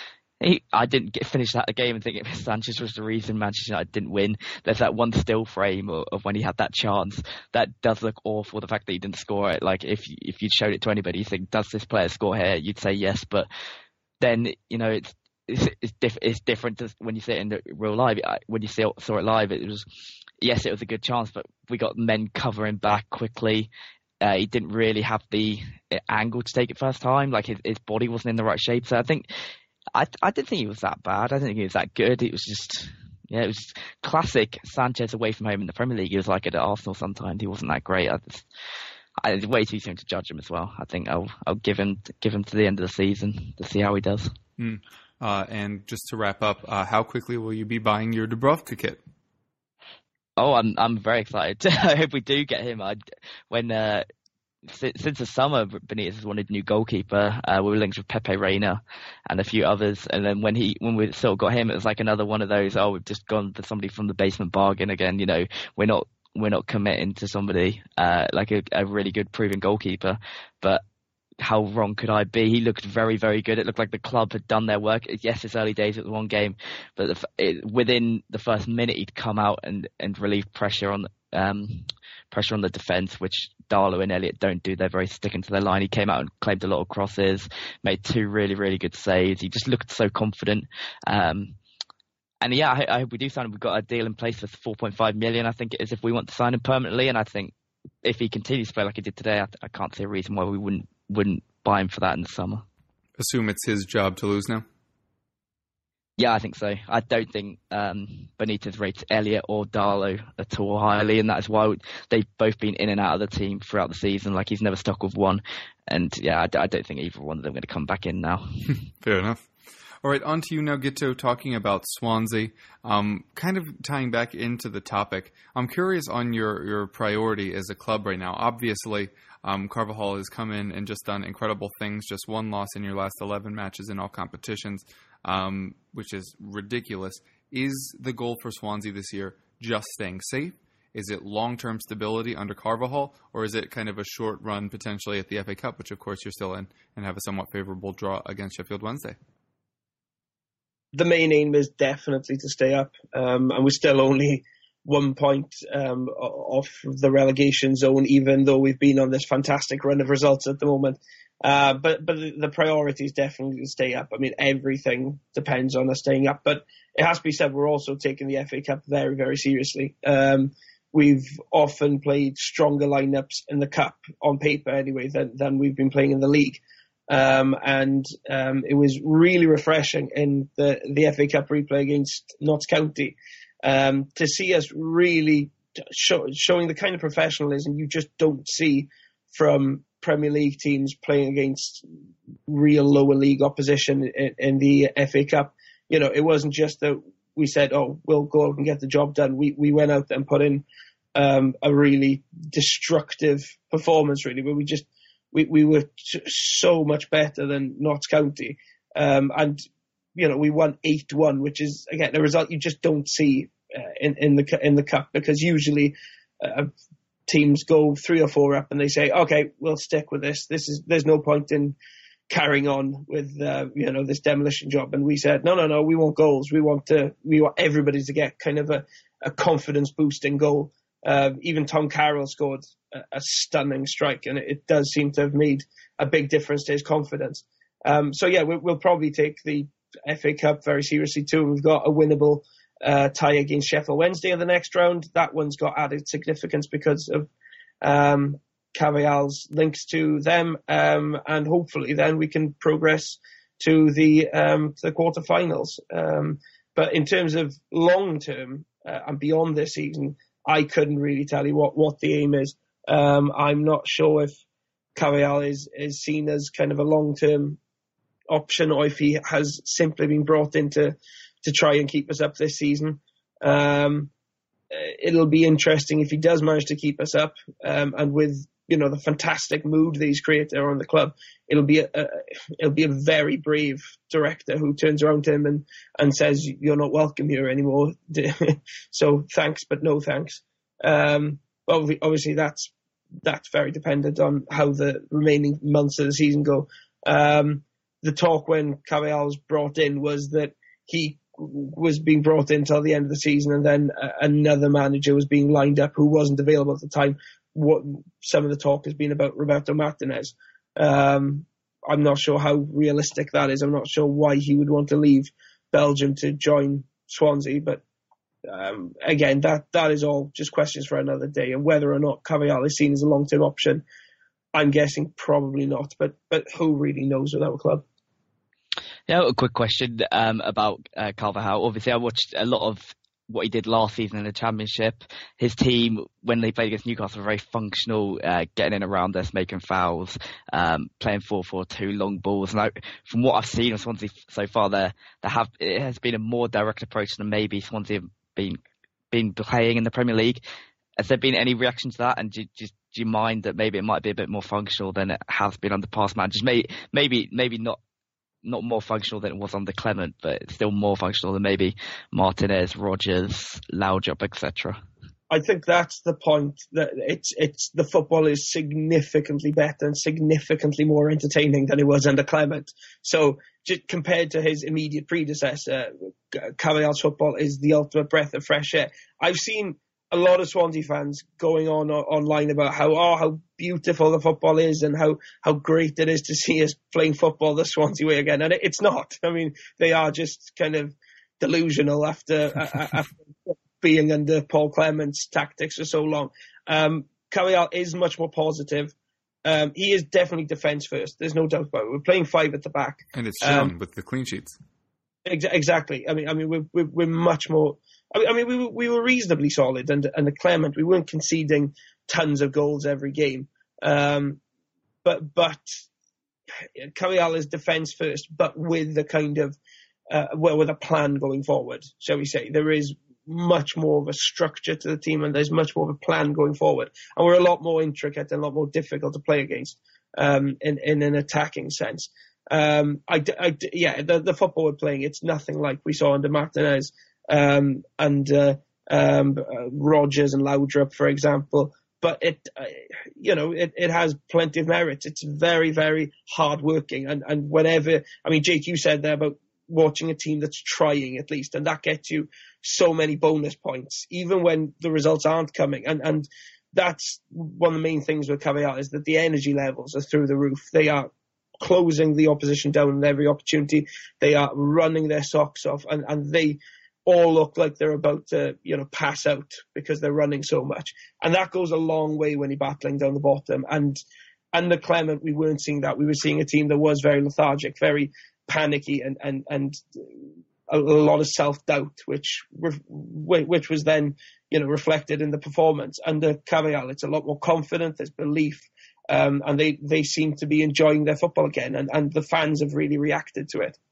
He, I didn't get finish that game and think Sanchez was the reason Manchester United didn't win. There's that one still frame of, of when he had that chance. That does look awful, the fact that he didn't score it. Like, if if you'd showed it to anybody, you think, does this player score here? You'd say yes, but then, you know, it's it's it's, diff- it's different to when you see it in the real life. When you see it, saw it live, it was, yes, it was a good chance, but we got men covering back quickly. Uh, he didn't really have the angle to take it first time. Like, his, his body wasn't in the right shape. So I think... I I didn't think he was that bad. I didn't think he was that good. It was just, yeah, it was just classic Sanchez away from home in the Premier League. He was like it at Arsenal sometimes. He wasn't that great. I just, I, it's way too soon to judge him as well. I think I'll I'll give him give him to the end of the season to see how he does. Mm. Uh, and just to wrap up, uh, how quickly will you be buying your Dubravka kit? Oh, I'm I'm very excited. I hope we do get him. I when. Uh, Since the summer, Benitez has wanted a new goalkeeper. Uh, we were linked with Pepe Reina and a few others. And then when he, when we sort of got him, it was like another one of those. Oh, we've just gone for somebody from the basement bargain again. You know, we're not we're not committing to somebody uh, like a, a really good proven goalkeeper. But how wrong could I be? He looked very very good. It looked like the club had done their work. Yes, it's early days. It was one game, but the, it, within the first minute, he'd come out and and relieve pressure on. Um, pressure on the defence, which Darlow and Elliott don't do. They're very sticking to their line. He came out and claimed a lot of crosses, made two really, really good saves. He just looked so confident. Um, and yeah, I, I hope we do sign him. We've got a deal in place for four point five million, I think it is, if we want to sign him permanently. And I think if he continues to play like he did today, I, I can't see a reason why we wouldn't wouldn't buy him for that in the summer. Assume it's his job to lose now? Yeah, I think so. I don't think um, Benitez rates Elliott or Darlow at all highly, and that's why they've both been in and out of the team throughout the season. Like, he's never stuck with one. And yeah, I, I don't think either one of them are going to come back in now. Fair enough. All right, on to you now, Gito, talking about Swansea. Um, kind of tying back into the topic, I'm curious on your, your priority as a club right now. Obviously, um, Carvajal has come in and just done incredible things. Just one loss in your last eleven matches in all competitions, um, which is ridiculous. Is the goal for Swansea this year just staying safe? Is it long-term stability under Carvajal, or is it kind of a short run potentially at the F A Cup, which of course you're still in, and have a somewhat favorable draw against Sheffield Wednesday? The main aim is definitely to stay up, um, and we're still only one point um, off the relegation zone, even though we've been on this fantastic run of results at the moment. Uh, but but the priority is definitely to stay up. I mean, everything depends on us staying up. But it has to be said, we're also taking the F A Cup very, very seriously. Um, we've often played stronger lineups in the Cup, on paper anyway, than, than we've been playing in the league. Um, and um, it was really refreshing in the, the F A Cup replay against Notts County um, to see us really show, showing the kind of professionalism you just don't see from Premier League teams playing against real lower league opposition in, in the F A Cup. You know, it wasn't just that we said, oh, we'll go out and get the job done. We we went out and put in um, a really destructive performance, really, where we just, we, we were so much better than Notts County. Um, and, you know, we won eight one, which is, again, a result you just don't see uh, in, in the in the Cup, because usually uh, teams go three or four up and they say, okay, we'll stick with this. This is, there's no point in carrying on with, uh, you know, this demolition job. And we said, no, no, no, we want goals. We want to, we want everybody to get kind of a, a confidence boosting goal. Uh, even Tom Carroll scored a, a stunning strike, and it, it does seem to have made a big difference to his confidence. Um, so yeah, we, we'll probably take the F A Cup very seriously too. We've got a winnable Uh, tie against Sheffield Wednesday in the next round. That one's got added significance because of um, Carvalhal's links to them, um, and hopefully then we can progress to the um, to the quarterfinals. Um, but in terms of long term uh, and beyond this season, I couldn't really tell you what, what the aim is. Um, I'm not sure if Carvalhal is is seen as kind of a long term option, or if he has simply been brought in to to try and keep us up this season. Um, it'll be interesting if he does manage to keep us up, um, and with, you know, the fantastic mood that he's created around the club, it'll be a, a it'll be a very brave director who turns around to him and, and says, you're not welcome here anymore. So thanks, but no thanks. Um, obviously that's, that's very dependent on how the remaining months of the season go. Um, the talk when Carvalhal was brought in was that he was being brought in till the end of the season, and then uh, another manager was being lined up who wasn't available at the time. What some of the talk has been about Roberto Martinez. Um, I'm not sure how realistic that is. I'm not sure why he would want to leave Belgium to join Swansea, but um, again, that that is all just questions for another day. And whether or not Carvalhal is seen as a long-term option, I'm guessing probably not. But but who really knows with our club? Yeah, a quick question um, about uh, Carvalhal. Obviously, I watched a lot of what he did last season in the Championship. His team, when they played against Newcastle, were very functional, uh, getting in around us, making fouls, um, playing four four two, long balls. And I, from what I've seen of Swansea so far, there there have it has been a more direct approach than maybe Swansea have been been playing in the Premier League. Has there been any reaction to that? And do, do, do you mind that maybe it might be a bit more functional than it has been under past managers? Maybe maybe maybe not. Not more functional than it was under Clement, but it's still more functional than maybe Martinez, Rodgers, Laudrup, et cetera. I think that's the point. That it's it's the football is significantly better and significantly more entertaining than it was under Clement. So just compared to his immediate predecessor, Carvalhal's football is the ultimate breath of fresh air. I've seen a lot of Swansea fans going on online about how oh how beautiful the football is and how, how great it is to see us playing football the Swansea way again. And it's not. I mean, they are just kind of delusional after, after being under Paul Clement's tactics for so long. Um, Carvalhal is much more positive. Um, he is definitely defence first. There's no doubt about it. We're playing five at the back. And it's shown um, with the clean sheets. Ex- exactly. I mean, I mean, we're, we're, we're much more... I mean, we were, we were reasonably solid, and and the Clement, we weren't conceding tons of goals every game. Um, but but Carvalhal is defence first, but with the kind of uh, well, with a plan going forward, shall we say? There is much more of a structure to the team, and there's much more of a plan going forward, and we're a lot more intricate and a lot more difficult to play against um, in in an attacking sense. Um, I, I yeah, the the football we're playing, it's nothing like we saw under Martinez. Um, and uh, um, uh, Rodgers and Laudrup, for example. But it, uh, you know, it, it has plenty of merits. It's very, very hard-working. And, and whenever, I mean, Jake, you said there about watching a team that's trying at least, and that gets you so many bonus points, even when the results aren't coming. And, and that's one of the main things with Carvalhal is that the energy levels are through the roof. They are closing the opposition down in every opportunity. They are running their socks off, and, and they all look like they're about to, you know, pass out because they're running so much. And that goes a long way when you're battling down the bottom. And under Clement, we weren't seeing that. We were seeing a team that was very lethargic, very panicky, and and and a, a lot of self-doubt, which which was then, you know, reflected in the performance. Under Carvajal, it's a lot more confident, there's belief, um, and they, they seem to be enjoying their football again, and, and the fans have really reacted to it.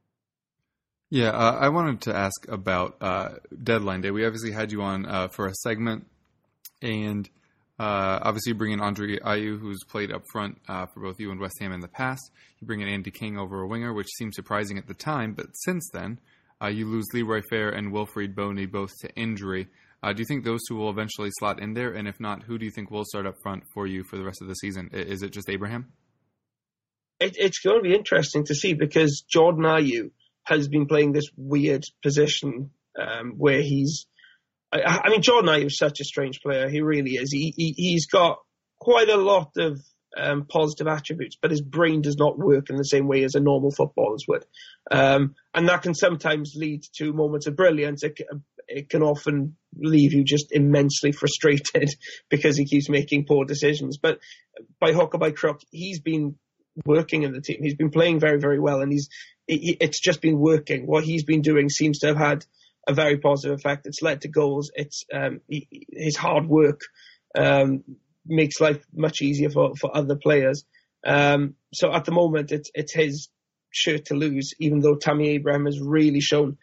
Yeah, uh, I wanted to ask about uh, deadline day. We obviously had you on uh, for a segment, and uh, obviously you bring in Andre Ayew, who's played up front uh, for both you and West Ham in the past. You bring in Andy King over a winger, which seemed surprising at the time, but since then, uh, you lose Leroy Fair and Wilfried Boney both to injury. Uh, do you think those two will eventually slot in there? And if not, who do you think will start up front for you for the rest of the season? Is it just Abraham? It, it's going to be interesting to see, because Jordan Ayew has been playing this weird position um, where he's... I, I mean, Jordan Ayew is such a strange player. He really is. He, he, he's got quite a lot of um, positive attributes, but his brain does not work in the same way as a normal footballer's would. Um, and that can sometimes lead to moments of brilliance. It, it can often leave you just immensely frustrated because he keeps making poor decisions. But by hook or by crook, he's been working in the team. He's been playing very, very well, and he's it, it's just been working. What he's been doing seems to have had a very positive effect. It's led to goals. It's um, he, his hard work um, makes life much easier for, for other players. Um, so at the moment, it's it's his shirt to lose, even though Tammy Abraham has really shown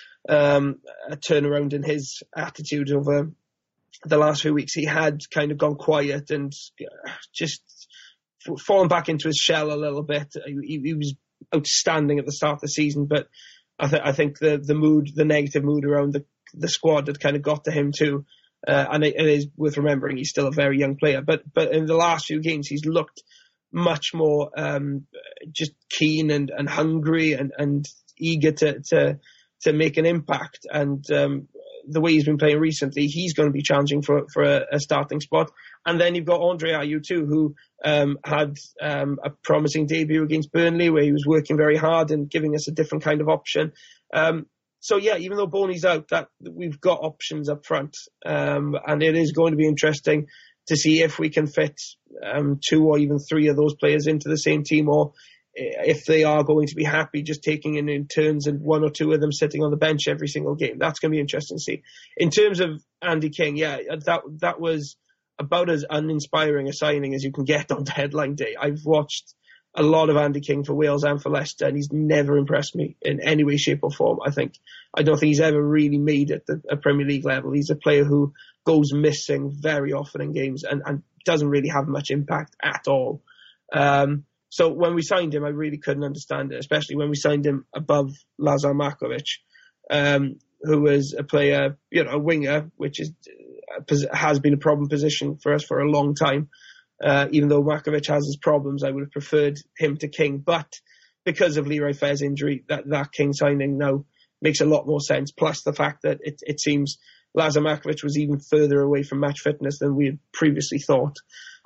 um, a turnaround in his attitude over the last few weeks. He had kind of gone quiet and just fallen back into his shell a little bit. He, he was outstanding at the start of the season, but I, th- I think the, the mood, the negative mood around the, the squad had kind of got to him too. Uh, and it, it is worth remembering he's still a very young player. But but in the last few games, he's looked much more um, just keen and, and hungry and, and eager to, to to make an impact. And um, the way he's been playing recently, he's going to be challenging for, for a, a starting spot. And then you've got Andre Ayew too, who um, had um, a promising debut against Burnley, where he was working very hard and giving us a different kind of option. Um, so yeah, even though Boney's out, that we've got options up front, um, and it is going to be interesting to see if we can fit um, two or even three of those players into the same team, or if they are going to be happy just taking in, in turns and one or two of them sitting on the bench every single game. That's going to be interesting to see. In terms of Andy King, yeah, that that was about as uninspiring a signing as you can get on deadline day. I've watched a lot of Andy King for Wales and for Leicester, and he's never impressed me in any way, shape or form. I think I don't think he's ever really made it at a Premier League level. He's a player who goes missing very often in games and, and doesn't really have much impact at all. Um, so when we signed him, I really couldn't understand it, especially when we signed him above Lazar Markovic, um, who was a player, you know, a winger, which is has been a problem position for us for a long time. Uh, even though Markovic has his problems, I would have preferred him to King. But because of Leroy Fair's injury, that, that King signing now makes a lot more sense. Plus the fact that it, it seems Lazar Markovic was even further away from match fitness than we had previously thought.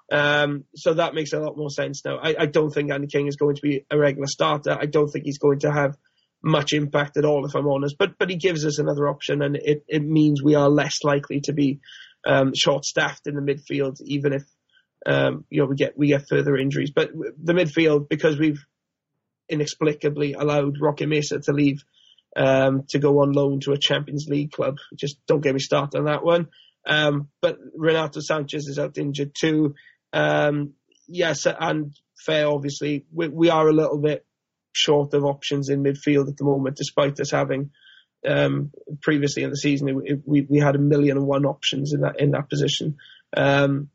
Um, so that makes a lot more sense now. I, I don't think Andy King is going to be a regular starter. I don't think he's going to have much impact at all, if I'm honest. But but he gives us another option, and it, it means we are less likely to be um, short-staffed in the midfield, even if um, you know we get we get further injuries. But the midfield, because we've inexplicably allowed Roque Mesa to leave um, to go on loan to a Champions League club, just don't get me started on that one. Um, but Renato Sanchez is out injured too. Um, yes, and Fair, obviously, we, we are a little bit short of options in midfield at the moment, despite us having um, previously in the season it, we we had a million and one options in that in that position. Um,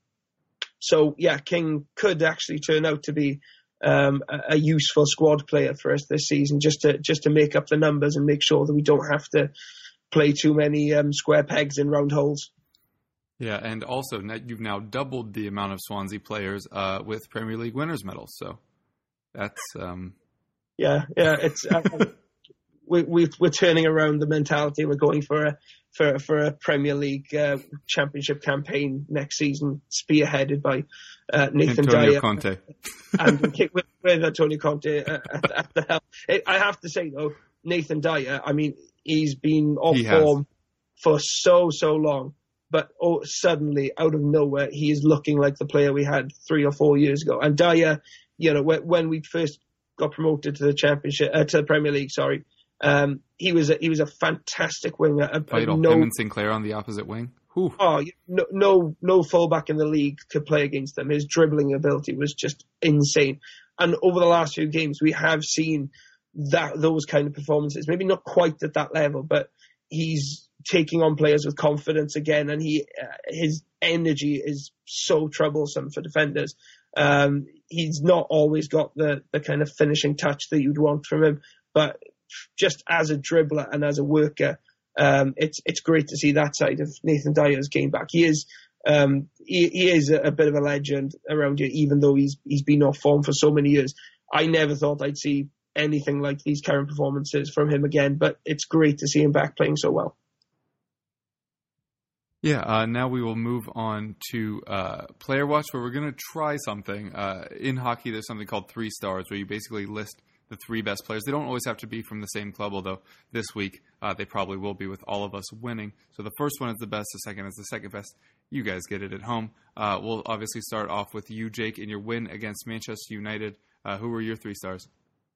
so yeah, King could actually turn out to be um, a, a useful squad player for us this season, just to just to make up the numbers and make sure that we don't have to play too many um, square pegs in round holes. Yeah, and also you've now doubled the amount of Swansea players uh, with Premier League winners' medals, so that's. Um... Yeah, yeah, it's uh, we, we, we're turning around the mentality. We're going for a for for a Premier League uh, Championship campaign next season, spearheaded by uh, Nathan Antonio Dyer Conte. and with, with Antonio Conte uh, at, at the helm. I have to say though, Nathan Dyer, I mean, he's been off He has. form for so so long, but oh, suddenly out of nowhere, he is looking like the player we had three or four years ago. And Dyer, you know, when, when we first got promoted to the Championship, uh, to the Premier League, sorry. Um, he was a, he was a fantastic winger. A, Vital. no, Him and Sinclair on the opposite wing. Whew. oh, no, no, no fullback in the league could play against them. His dribbling ability was just insane. And over the last few games, we have seen that those kind of performances. Maybe not quite at that level, but he's taking on players with confidence again, and he uh, his energy is so troublesome for defenders. Um, he's not always got the the kind of finishing touch that you'd want from him, but just as a dribbler and as a worker, um, it's it's great to see that side of Nathan Dyer's game back. He is um, he, he is a, a bit of a legend around here, even though he's he's been off form for so many years. I never thought I'd see anything like these current performances from him again, but it's great to see him back playing so well. Yeah, uh, now we will move on to uh, Player Watch, where we're going to try something. Uh, in hockey, there's something called Three Stars, where you basically list the three best players. They don't always have to be from the same club, although this week uh, they probably will be with all of us winning. So the first one is the best, the second is the second best. You guys get it at home. Uh, we'll obviously start off with you, Jake, in your win against Manchester United. Uh, who were your three stars?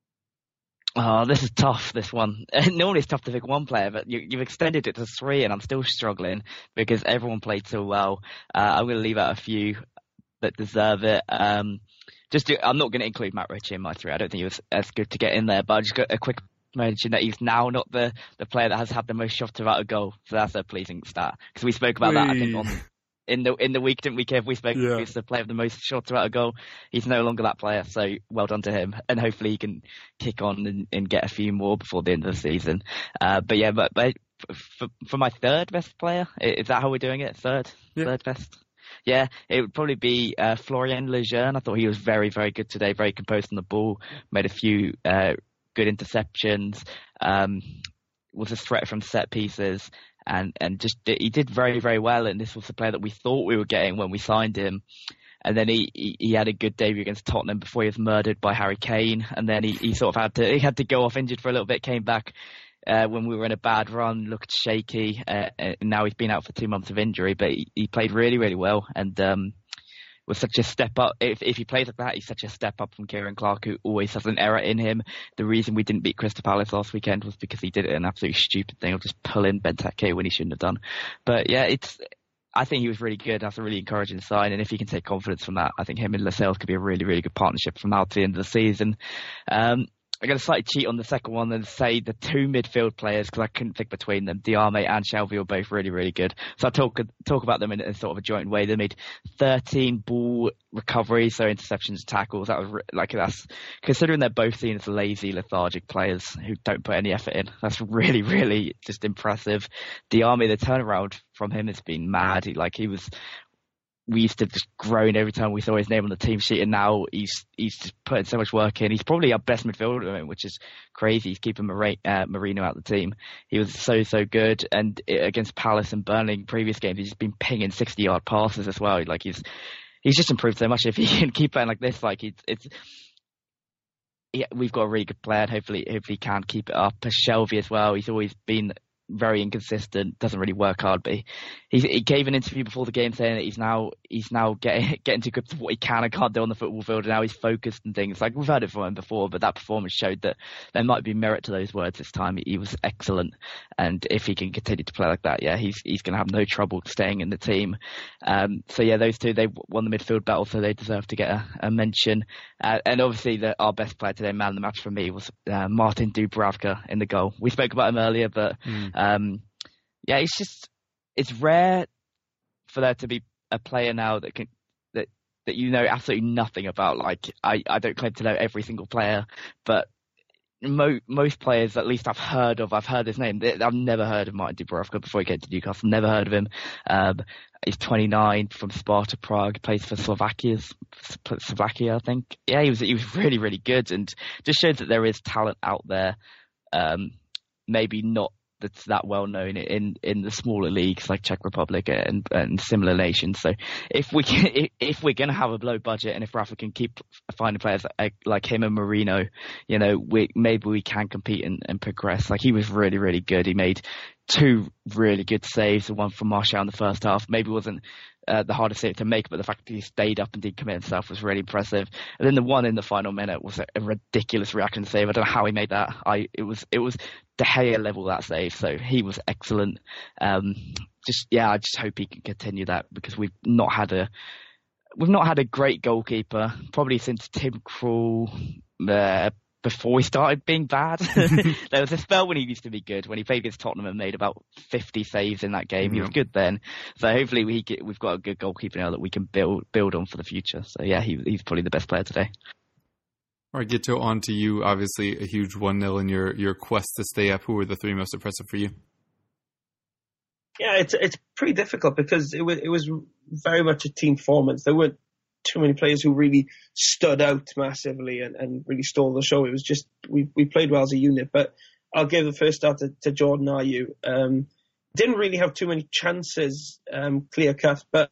Oh, this is tough, this one. Normally it's tough to pick one player, but you, you've extended it to three, and I'm still struggling because everyone played so well. Uh, I'm going to leave out a few that deserve it. Um, just to, I'm not going to include Matt Ritchie in my three. I don't think he was as good to get in there, but I just got a quick mention that he's now not the, the player that has had the most shots without a goal. So that's a pleasing stat. Because we spoke about Whee. that, I think, on... In the in the week, didn't we, Kev? We spoke yeah. He's the player of the most shots without a goal. He's no longer that player, so well done to him. And hopefully he can kick on and, and get a few more before the end of the season. Uh, but yeah, but, but for, for my third best player, is that how we're doing it? Third? Yeah. Third best? Yeah, it would probably be uh, Florian Lejeune. I thought he was very, very good today, very composed on the ball, made a few uh, good interceptions, um, was a threat from set pieces. And and just he did very, very well. And this was the player that we thought we were getting when we signed him. And then he, he, he had a good debut against Tottenham before he was murdered by Harry Kane. And then he, he sort of had to he had to go off injured for a little bit. Came back uh, when we were in a bad run, looked shaky. Uh, and now he's been out for two months of injury, but he, he played really, really well. And um, was such a step up. If if he plays like that, he's such a step up from Kieran Clark, who always has an error in him. The reason we didn't beat Crystal Palace last weekend was because he did an absolutely stupid thing of just pulling Benteke when he shouldn't have done. But yeah, it's. I think he was really good. That's a really encouraging sign. And if he can take confidence from that, I think him and Lascelles could be a really, really good partnership from now to the end of the season. Um, I'm going to slightly cheat on the second one and say the two midfield players, because I couldn't pick between them. Diame and Shelvey were both really, really good. So I'll talk, talk about them in, in sort of a joint way. They made thirteen ball recoveries, so interceptions, tackles. That was re- like, that's, considering they're both seen as lazy, lethargic players who don't put any effort in. That's really, really just impressive. Diame, the turnaround from him has been mad. He, like, he was, we used to just groan every time we saw his name on the team sheet, and now he's he's just putting so much work in. He's probably our best midfielder at the moment, which is crazy. He's keeping Mar- uh, Marino out of the team. He was so, so good. And it, against Palace and Burnley in previous games, he's just been pinging sixty-yard passes as well. Like, he's he's just improved so much. If he can keep playing like this, like, it's... it's yeah, we've got a really good player, and hopefully, hopefully he can keep it up. Shelvey as well. He's always been very inconsistent, doesn't really work hard, but he, he, he gave an interview before the game saying that he's now he's now getting getting to grips with what he can and can't do on the football field, and now he's focused and things. Like, we've heard it from him before, but that performance showed that there might be merit to those words this time. He, he was excellent, and if he can continue to play like that, yeah, he's he's going to have no trouble staying in the team. Um, so yeah, those two, they won the midfield battle, so they deserve to get a, a mention. Uh, and obviously, the, our best player today, man of the match for me, was uh, Martin Dubravka in the goal. We spoke about him earlier, but mm. Um, yeah, it's just, it's rare for there to be a player now that can, that, that you know absolutely nothing about. Like, I, I don't claim to know every single player, but mo- most players, at least I've heard of, I've heard his name. I've never heard of Martin Dubravka before he came to Newcastle. Never heard of him. Um, he's twenty-nine, from Sparta Prague, plays for Slovakia's, Slovakia, I think. Yeah, he was, he was really, really good, and just shows that there is talent out there. Um, maybe not that's that well known in, in the smaller leagues like Czech Republic and, and similar nations. So if we can, if, if we're going to have a low budget, and if Rafa can keep finding players like, like him and Marino, you know, we maybe we can compete and, and progress. Like, he was really, really good. He made two really good saves. The one from Martial in the first half maybe wasn't uh, the hardest save to make, but the fact that he stayed up and didn't commit himself was really impressive. And then the one in the final minute was a, a ridiculous reaction save. I don't know how he made that. I it was it was De Gea level, that save. So he was excellent. Um, just yeah, I just hope he can continue that, because we've not had a we've not had a great goalkeeper probably since Tim Krul. Uh, Before he started being bad. There was a spell when he used to be good, when he played against Tottenham and made about fifty saves in that game. He was good then. So hopefully we get, we've got a good goalkeeper now that we can build build on for the future. So yeah, he, he's probably the best player today. All right, Gito, on to you. Obviously a huge one nil in your, your quest to stay up. Who were the three most impressive for you? Yeah, it's it's pretty difficult because it was, it was very much a team performance. There weren't too many players who really stood out massively and, and really stole the show. It was just, we we played well as a unit. But I'll give the first start to, to Jordan Ayew. Um, didn't really have too many chances, um, clear cut, but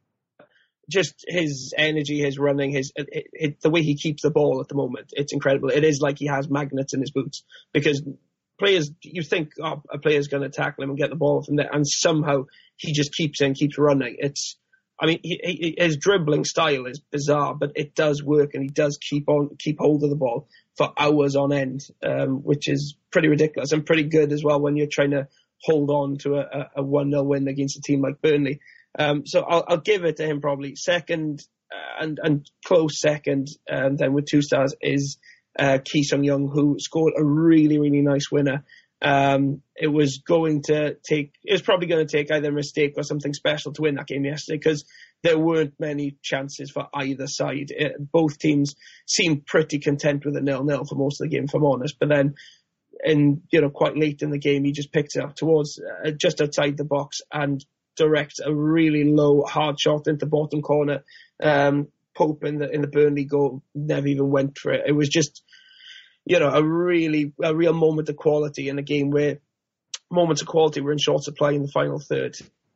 just his energy, his running, his it, it, the way he keeps the ball at the moment, it's incredible. It is like he has magnets in his boots, because players, you think, oh, a player's going to tackle him and get the ball from there, and somehow he just keeps in, keeps running. It's I mean, he, he, his dribbling style is bizarre, but it does work, and he does keep on keep hold of the ball for hours on end, um, which is pretty ridiculous and pretty good as well when you're trying to hold on to a, a one nil win against a team like Burnley. Um, so I'll, I'll give it to him probably. Second, uh, and, and close second, and then with two stars, is uh, Ki Sung-young, who scored a really, really nice winner. Um, it was going to take, it was probably going to take either a mistake or something special to win that game yesterday, because there weren't many chances for either side. It, both teams seemed pretty content with a nil-nil for most of the game, if I'm honest. But then, in you know, quite late in the game, he just picked it up towards uh, just outside the box and directs a really low, hard shot into the bottom corner. Um, Pope in the in the Burnley goal never even went for it. It was just, you know, a really, a real moment of quality in a game where moments of quality were in short supply in the final third.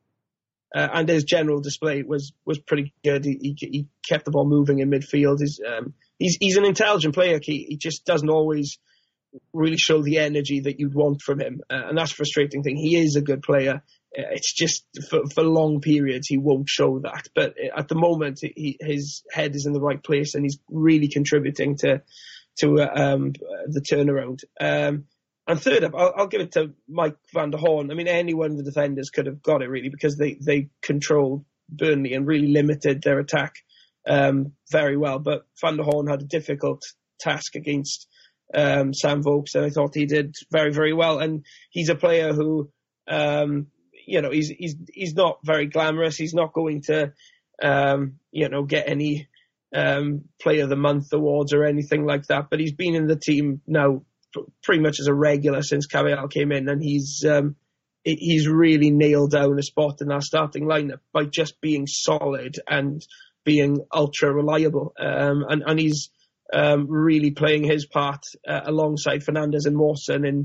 Uh, and his general display was, was pretty good. He, he, he kept the ball moving in midfield. He's, um, he's, he's an intelligent player. He, he just doesn't always really show the energy that you'd want from him. Uh, and that's a frustrating thing. He is a good player. Uh, it's just for, for long periods, he won't show that. But at the moment, he, his head is in the right place, and he's really contributing to, to uh, um, the turnaround. Um, and third up, I'll, I'll give it to Mike van der Horn. I mean, any one of the defenders could have got it, really, because they, they controlled Burnley and really limited their attack um, very well. But van der Horn had a difficult task against um, Sam Vokes, and I thought he did very, very well. And he's a player who, um, you know, he's he's he's not very glamorous. He's not going to, um, you know, get any um, Player of the Month awards or anything like that. But he's been in the team now pretty much as a regular since Carvajal came in, and he's um, he's really nailed down a spot in our starting lineup by just being solid and being ultra reliable. Um, and, and he's um, really playing his part uh, alongside Fernandes and Mawson in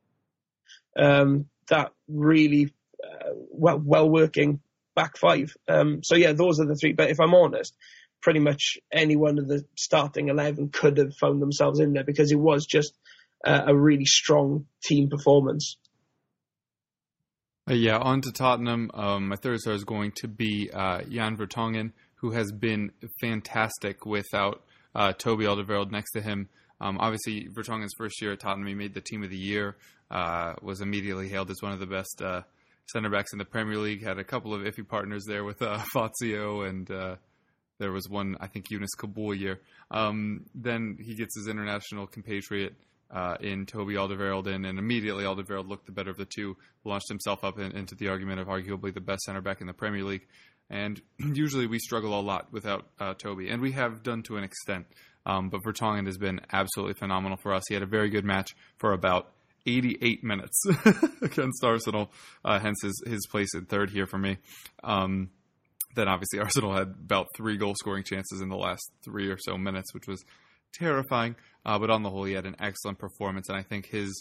um, that really uh, well well working back five. Um, so yeah, those are the three. But if I'm honest, pretty much any one of the starting eleven could have found themselves in there, because it was just uh, a really strong team performance. Uh, yeah, on to Tottenham. Um, my third star is going to be uh, Jan Vertonghen, who has been fantastic without uh, Toby Alderweireld next to him. Um, obviously, Vertonghen's first year at Tottenham, he made the team of the year, uh, was immediately hailed as one of the best uh, center backs in the Premier League, had a couple of iffy partners there with uh, Fazio, and uh, there was one, I think, Yunus Kabul year. Um, then he gets his international compatriot uh, in Toby Alderweireld, and, and immediately Alderweireld looked the better of the two, launched himself up in, into the argument of arguably the best center back in the Premier League. And usually we struggle a lot without uh, Toby, and we have done to an extent. Um, but Vertonghen has been absolutely phenomenal for us. He had a very good match for about eighty-eight minutes against Arsenal, uh, hence his, his place in third here for me. Um, then obviously Arsenal had about three goal-scoring chances in the last three or so minutes, which was terrifying. Uh, but on the whole, he had an excellent performance, and I think his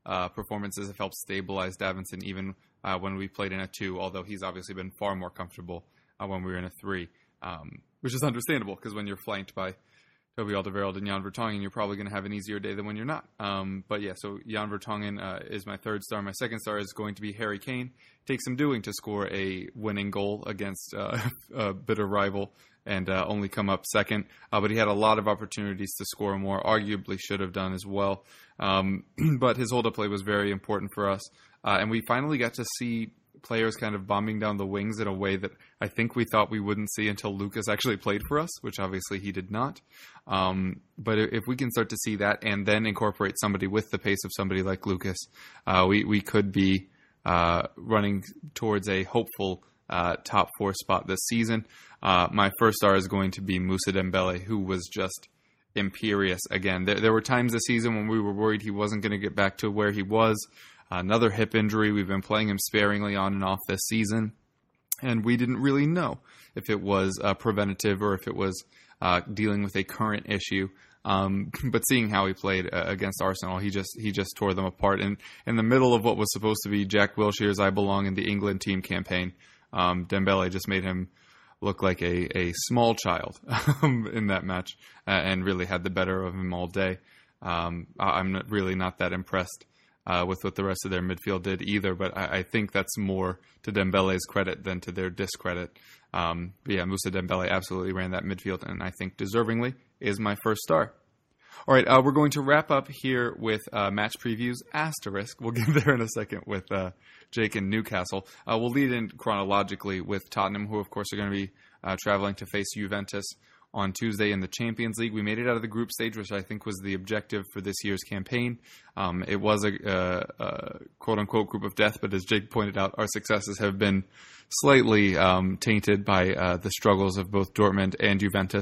uh, performances have helped stabilize Davinson even uh, when we played in a two, although he's obviously been far more comfortable uh, when we were in a three, um, which is understandable because when you're flanked by Toby Alderweireld and Jan Vertonghen, you're probably going to have an easier day than when you're not. Um, but yeah, so Jan Vertonghen uh, is my third star. My second star is going to be Harry Kane. Takes some doing to score a winning goal against uh, a bitter rival and uh, only come up second. Uh, but he had a lot of opportunities to score more, arguably should have done as well. Um, but his hold-up play was very important for us. Uh, and we finally got to see players kind of bombing down the wings in a way that I think we thought we wouldn't see until Lucas actually played for us, which obviously he did not. Um, but if we can start to see that and then incorporate somebody with the pace of somebody like Lucas, uh, we, we could be uh, running towards a hopeful uh, top four spot this season. Uh, my first star is going to be Moussa Dembele, who was just imperious again. There, there were times this season when we were worried he wasn't going to get back to where he was. Another hip injury. We've been playing him sparingly on and off this season, and we didn't really know if it was uh, preventative or if it was uh, dealing with a current issue. Um, but seeing how he played uh, against Arsenal, he just he just tore them apart. And in the middle of what was supposed to be Jack Wilshere's "I Belong in the England Team" campaign, um, Dembele just made him look like a, a small child in that match uh, and really had the better of him all day. Um, I'm not, really not that impressed Uh, with what the rest of their midfield did either, but I, I think that's more to Dembele's credit than to their discredit. Um, but yeah, Moussa Dembele absolutely ran that midfield, and I think deservingly is my first star. All right, uh, we're going to wrap up here with uh, match previews asterisk. We'll get there in a second with uh, Jake and Newcastle. Uh, we'll lead in chronologically with Tottenham, who of course are going to be uh, traveling to face Juventus on Tuesday in the Champions League. We made it out of the group stage, which I think was the objective for this year's campaign. Um, it was a, a, a quote-unquote group of death, but as Jake pointed out, our successes have been slightly um, tainted by uh, the struggles of both Dortmund and Juventus.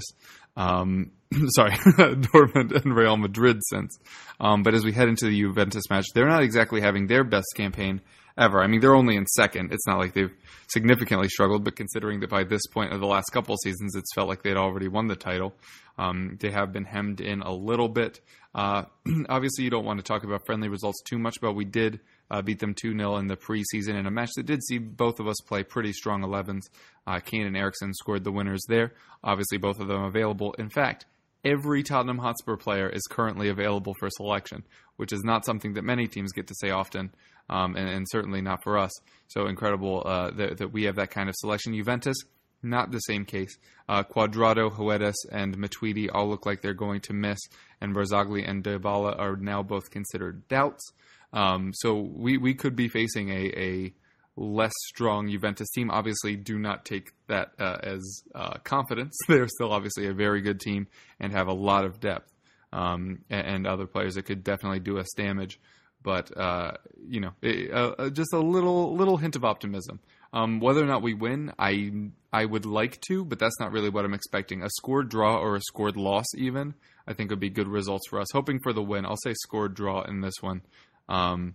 Um, sorry, Dortmund and Real Madrid since. Um, but as we head into the Juventus match, they're not exactly having their best campaign ever. I mean, they're only in second. It's not like they've significantly struggled, but considering that by this point of the last couple of seasons, it's felt like they'd already won the title. Um, they have been hemmed in a little bit. Uh, obviously, you don't want to talk about friendly results too much, but we did uh, beat them two nil in the preseason in a match that did see both of us play pretty strong elevens. Uh, Kane and Eriksen scored the winners there. Obviously, both of them available. In fact, every Tottenham Hotspur player is currently available for selection, which is not something that many teams get to say often, um, and, and certainly not for us. So incredible uh, that, that we have that kind of selection. Juventus, not the same case. Uh, Cuadrado, Guedes, and Matuidi all look like they're going to miss, and Barzagli and Dybala are now both considered doubts. Um, so we, we could be facing a, a less strong Juventus team. Obviously, do not take that uh, as uh, confidence. They're still obviously a very good team and have a lot of depth, um, and, and other players that could definitely do us damage. But uh, you know, it, uh, just a little little hint of optimism. Um, whether or not we win, I I would like to, but that's not really what I'm expecting. A scored draw or a scored loss, even, I think would be good results for us. Hoping for the win. I'll say scored draw in this one. Um,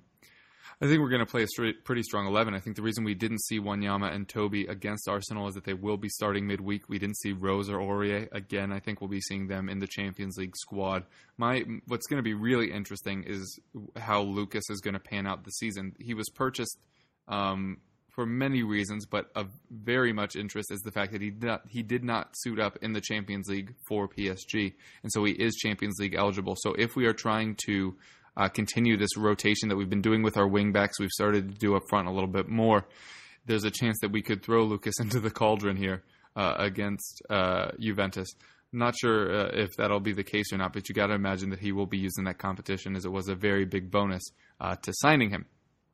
I think we're going to play a straight, pretty strong eleven. I think the reason we didn't see Wanyama and Toby against Arsenal is that they will be starting midweek. We didn't see Rose or Aurier. Again, I think we'll be seeing them in the Champions League squad. My What's going to be really interesting is how Lucas is going to pan out this season. He was purchased um, for many reasons, but of very much interest is the fact that he did not, he did not suit up in the Champions League for P S G. And so he is Champions League eligible. So if we are trying to Uh, continue this rotation that we've been doing with our wingbacks, we've started to do up front a little bit more. There's a chance that we could throw Lucas into the cauldron here uh, against uh, Juventus. Not sure uh, if that'll be the case or not, but you got to imagine that he will be used in that competition, as it was a very big bonus uh, to signing him.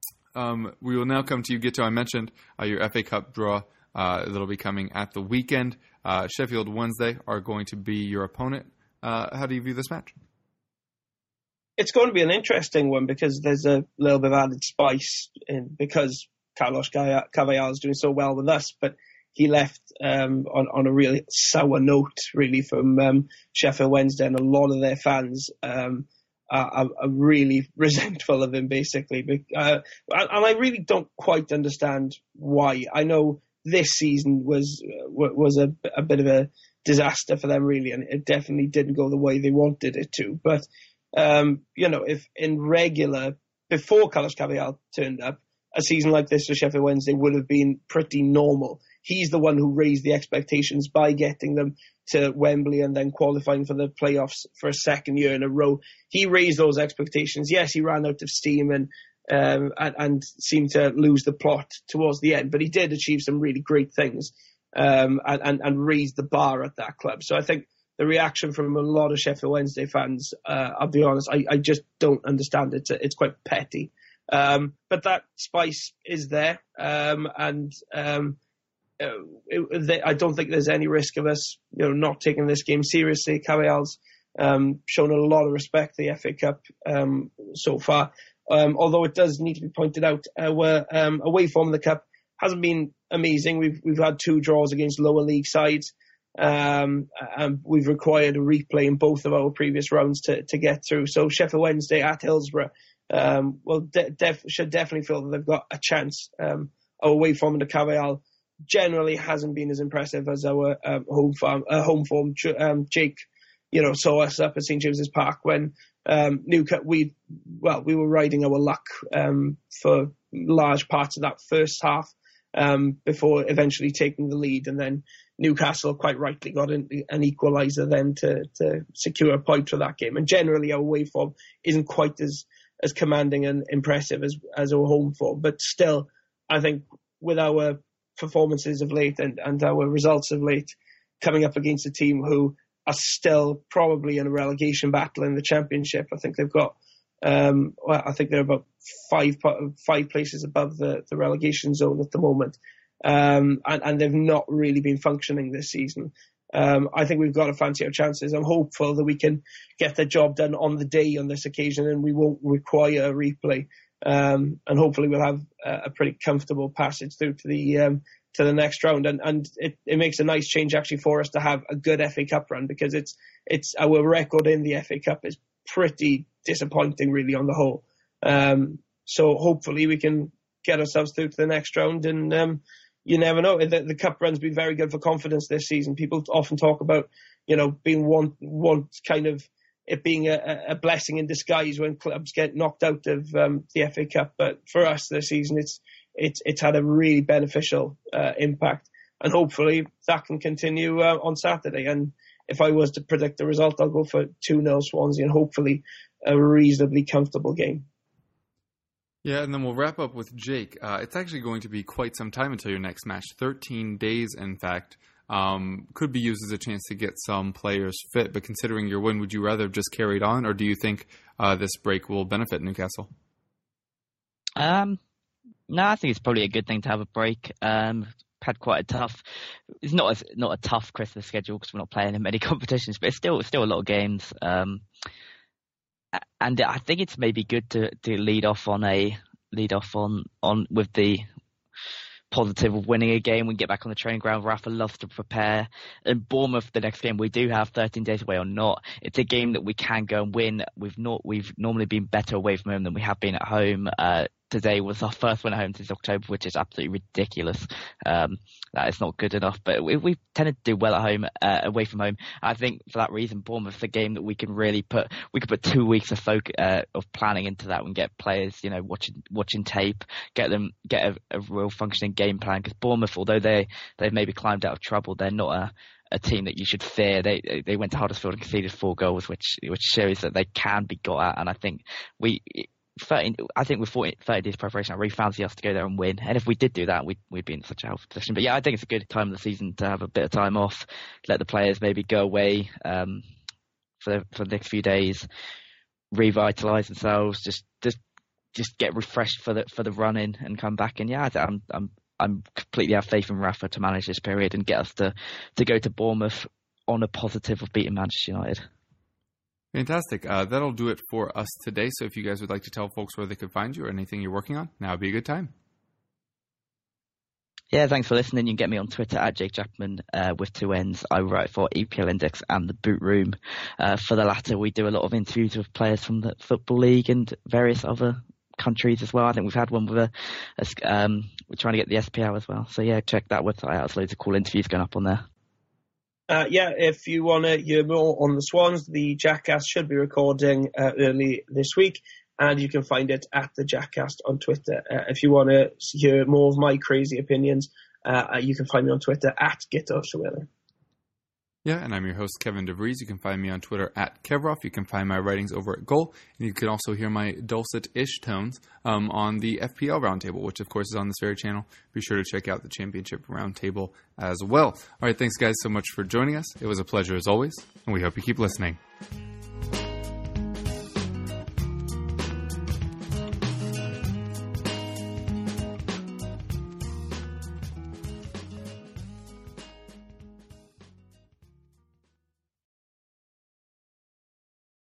Um, we will now come to you, Gito. I mentioned uh, your F A Cup draw uh, that'll be coming at the weekend. Uh, Sheffield Wednesday are going to be your opponent. Uh, how do you view this match? It's going to be an interesting one because there's a little bit of added spice in because Carlos Carvalhal is doing so well with us, but he left um, on, on a really sour note, really, from um, Sheffield Wednesday, and a lot of their fans um, are, are really resentful of him, basically. Uh, and I really don't quite understand why. I know this season was was a, a bit of a disaster for them, really, and it definitely didn't go the way they wanted it to, but Um, you know, if in regular before Carlos Caballal turned up, a season like this for Sheffield Wednesday would have been pretty normal. He's the one who raised the expectations by getting them to Wembley and then qualifying for the playoffs for a second year in a row. He raised those expectations. Yes, he ran out of steam and um, and, and seemed to lose the plot towards the end, but he did achieve some really great things um, and, and, and raised the bar at that club. So I think the reaction from a lot of Sheffield Wednesday fans, uh, I'll be honest, I, I just don't understand it. It's quite petty. Um, but that spice is there, um, and um, uh, it, they, I don't think there's any risk of us, you know, not taking this game seriously. Caballal's um, shown a lot of respect for the F A Cup um, so far, um, although it does need to be pointed out, our um, away form of the Cup hasn't been amazing. We've we've had two draws against lower league sides. Um, and we've required a replay in both of our previous rounds to, to get through. So Sheffield Wednesday at Hillsborough, um, well, de- def- should definitely feel that they've got a chance. Um, our away form in the Caballal generally hasn't been as impressive as our um, home form. Uh, home form, um, Jake, you know, saw us up at Saint James's Park when um, Newcastle. We well, we were riding our luck um, for large parts of that first half um, before eventually taking the lead, and then Newcastle quite rightly got an, an equaliser then to, to secure a point for that game. And generally our away form isn't quite as, as commanding and impressive as, as our home form. But still, I think with our performances of late and, and our results of late, coming up against a team who are still probably in a relegation battle in the Championship, I think they've got, um, well, I think they're about five five places above the, the relegation zone at the moment. Um, and, and they've not really been functioning this season. Um, I think we've got to fancy our chances. I'm hopeful that we can get the job done on the day on this occasion and we won't require a replay. Um, and hopefully we'll have a, a pretty comfortable passage through to the um, to the next round. And, and it, it makes a nice change actually for us to have a good F A Cup run, because it's it's our record in the F A Cup is pretty disappointing really on the whole. Um, so hopefully we can get ourselves through to the next round, and um, you never know. The, the cup run's been very good for confidence this season. People often talk about, you know, being one, one kind of it being a, a blessing in disguise when clubs get knocked out of um, the F A Cup. But for us this season, it's it's it's had a really beneficial uh, impact, and hopefully that can continue uh, on Saturday. And if I was to predict the result, I'll go for two nil Swansea, and hopefully a reasonably comfortable game. Yeah, and then we'll wrap up with Jake. Uh, it's actually going to be quite some time until your next match. thirteen days, in fact. Um, could be used as a chance to get some players fit, but considering your win, would you rather have just carried on, or do you think uh, this break will benefit Newcastle? Um, no, I think it's probably a good thing to have a break. Um, had quite a tough, it's not as, not a tough Christmas schedule because we're not playing in many competitions, but it's still still a lot of games. Um, And I think it's maybe good to, to lead off on a lead off on, on with the positive of winning a game. We can get back on the training ground. Rafa loves to prepare. And Bournemouth, the next game we do have thirteen days away or not, it's a game that we can go and win. We've not we've normally been better away from home than we have been at home. Uh, today was our first win at home since October, which is absolutely ridiculous. Um, that is not good enough, but we, we tended to do well at home, uh, away from home. I think for that reason, Bournemouth's a game that we can really put, we could put two weeks of focus, uh, of planning into that and get players, you know, watching, watching tape, get them, get a, a real functioning game plan. Because Bournemouth, although they, they've maybe climbed out of trouble, they're not a, a team that you should fear. They they went to Huddersfield and conceded four goals, which which shows that they can be got at. And I think we, thirty, I think with forty, thirty days preparation, I really fancy us to go there and win. And if we did do that, we'd we'd be in such a healthy position. But yeah, I think it's a good time of the season to have a bit of time off, let the players maybe go away um, for the, for the next few days, revitalise themselves, just just just get refreshed for the for the run in and come back. And yeah, I'm I'm. I'm completely have faith in Rafa to manage this period and get us to, to go to Bournemouth on a positive of beating Manchester United. Fantastic. Uh, that'll do it for us today. So if you guys would like to tell folks where they could find you or anything you're working on, now would be a good time. Yeah, thanks for listening. You can get me on Twitter at Jake Jackman uh, with two N's. I write for E P L Index and the Boot Room. Uh, for the latter, we do a lot of interviews with players from the Football League and various other countries as well. I think we've had one with a, a um, we're trying to get the S P L as well. So yeah, check that website out. There's loads of cool interviews going up on there. Uh, yeah, if you want to hear more on the Swans, the Jackass should be recording uh, early this week. and you can find it at the Jackcast on Twitter. Uh, if you want to hear more of my crazy opinions, uh, you can find me on Twitter at Gitter Llywelyn. Yeah, and I'm your host, Kevin DeVries. You can find me on Twitter at Kevroff. You can find my writings over at Goal, and you can also hear my dulcet-ish tones um, on the F P L Roundtable, which, of course, is on this very channel. Be sure to check out the Championship Roundtable as well. All right, thanks, guys, so much for joining us. It was a pleasure, as always, and we hope you keep listening.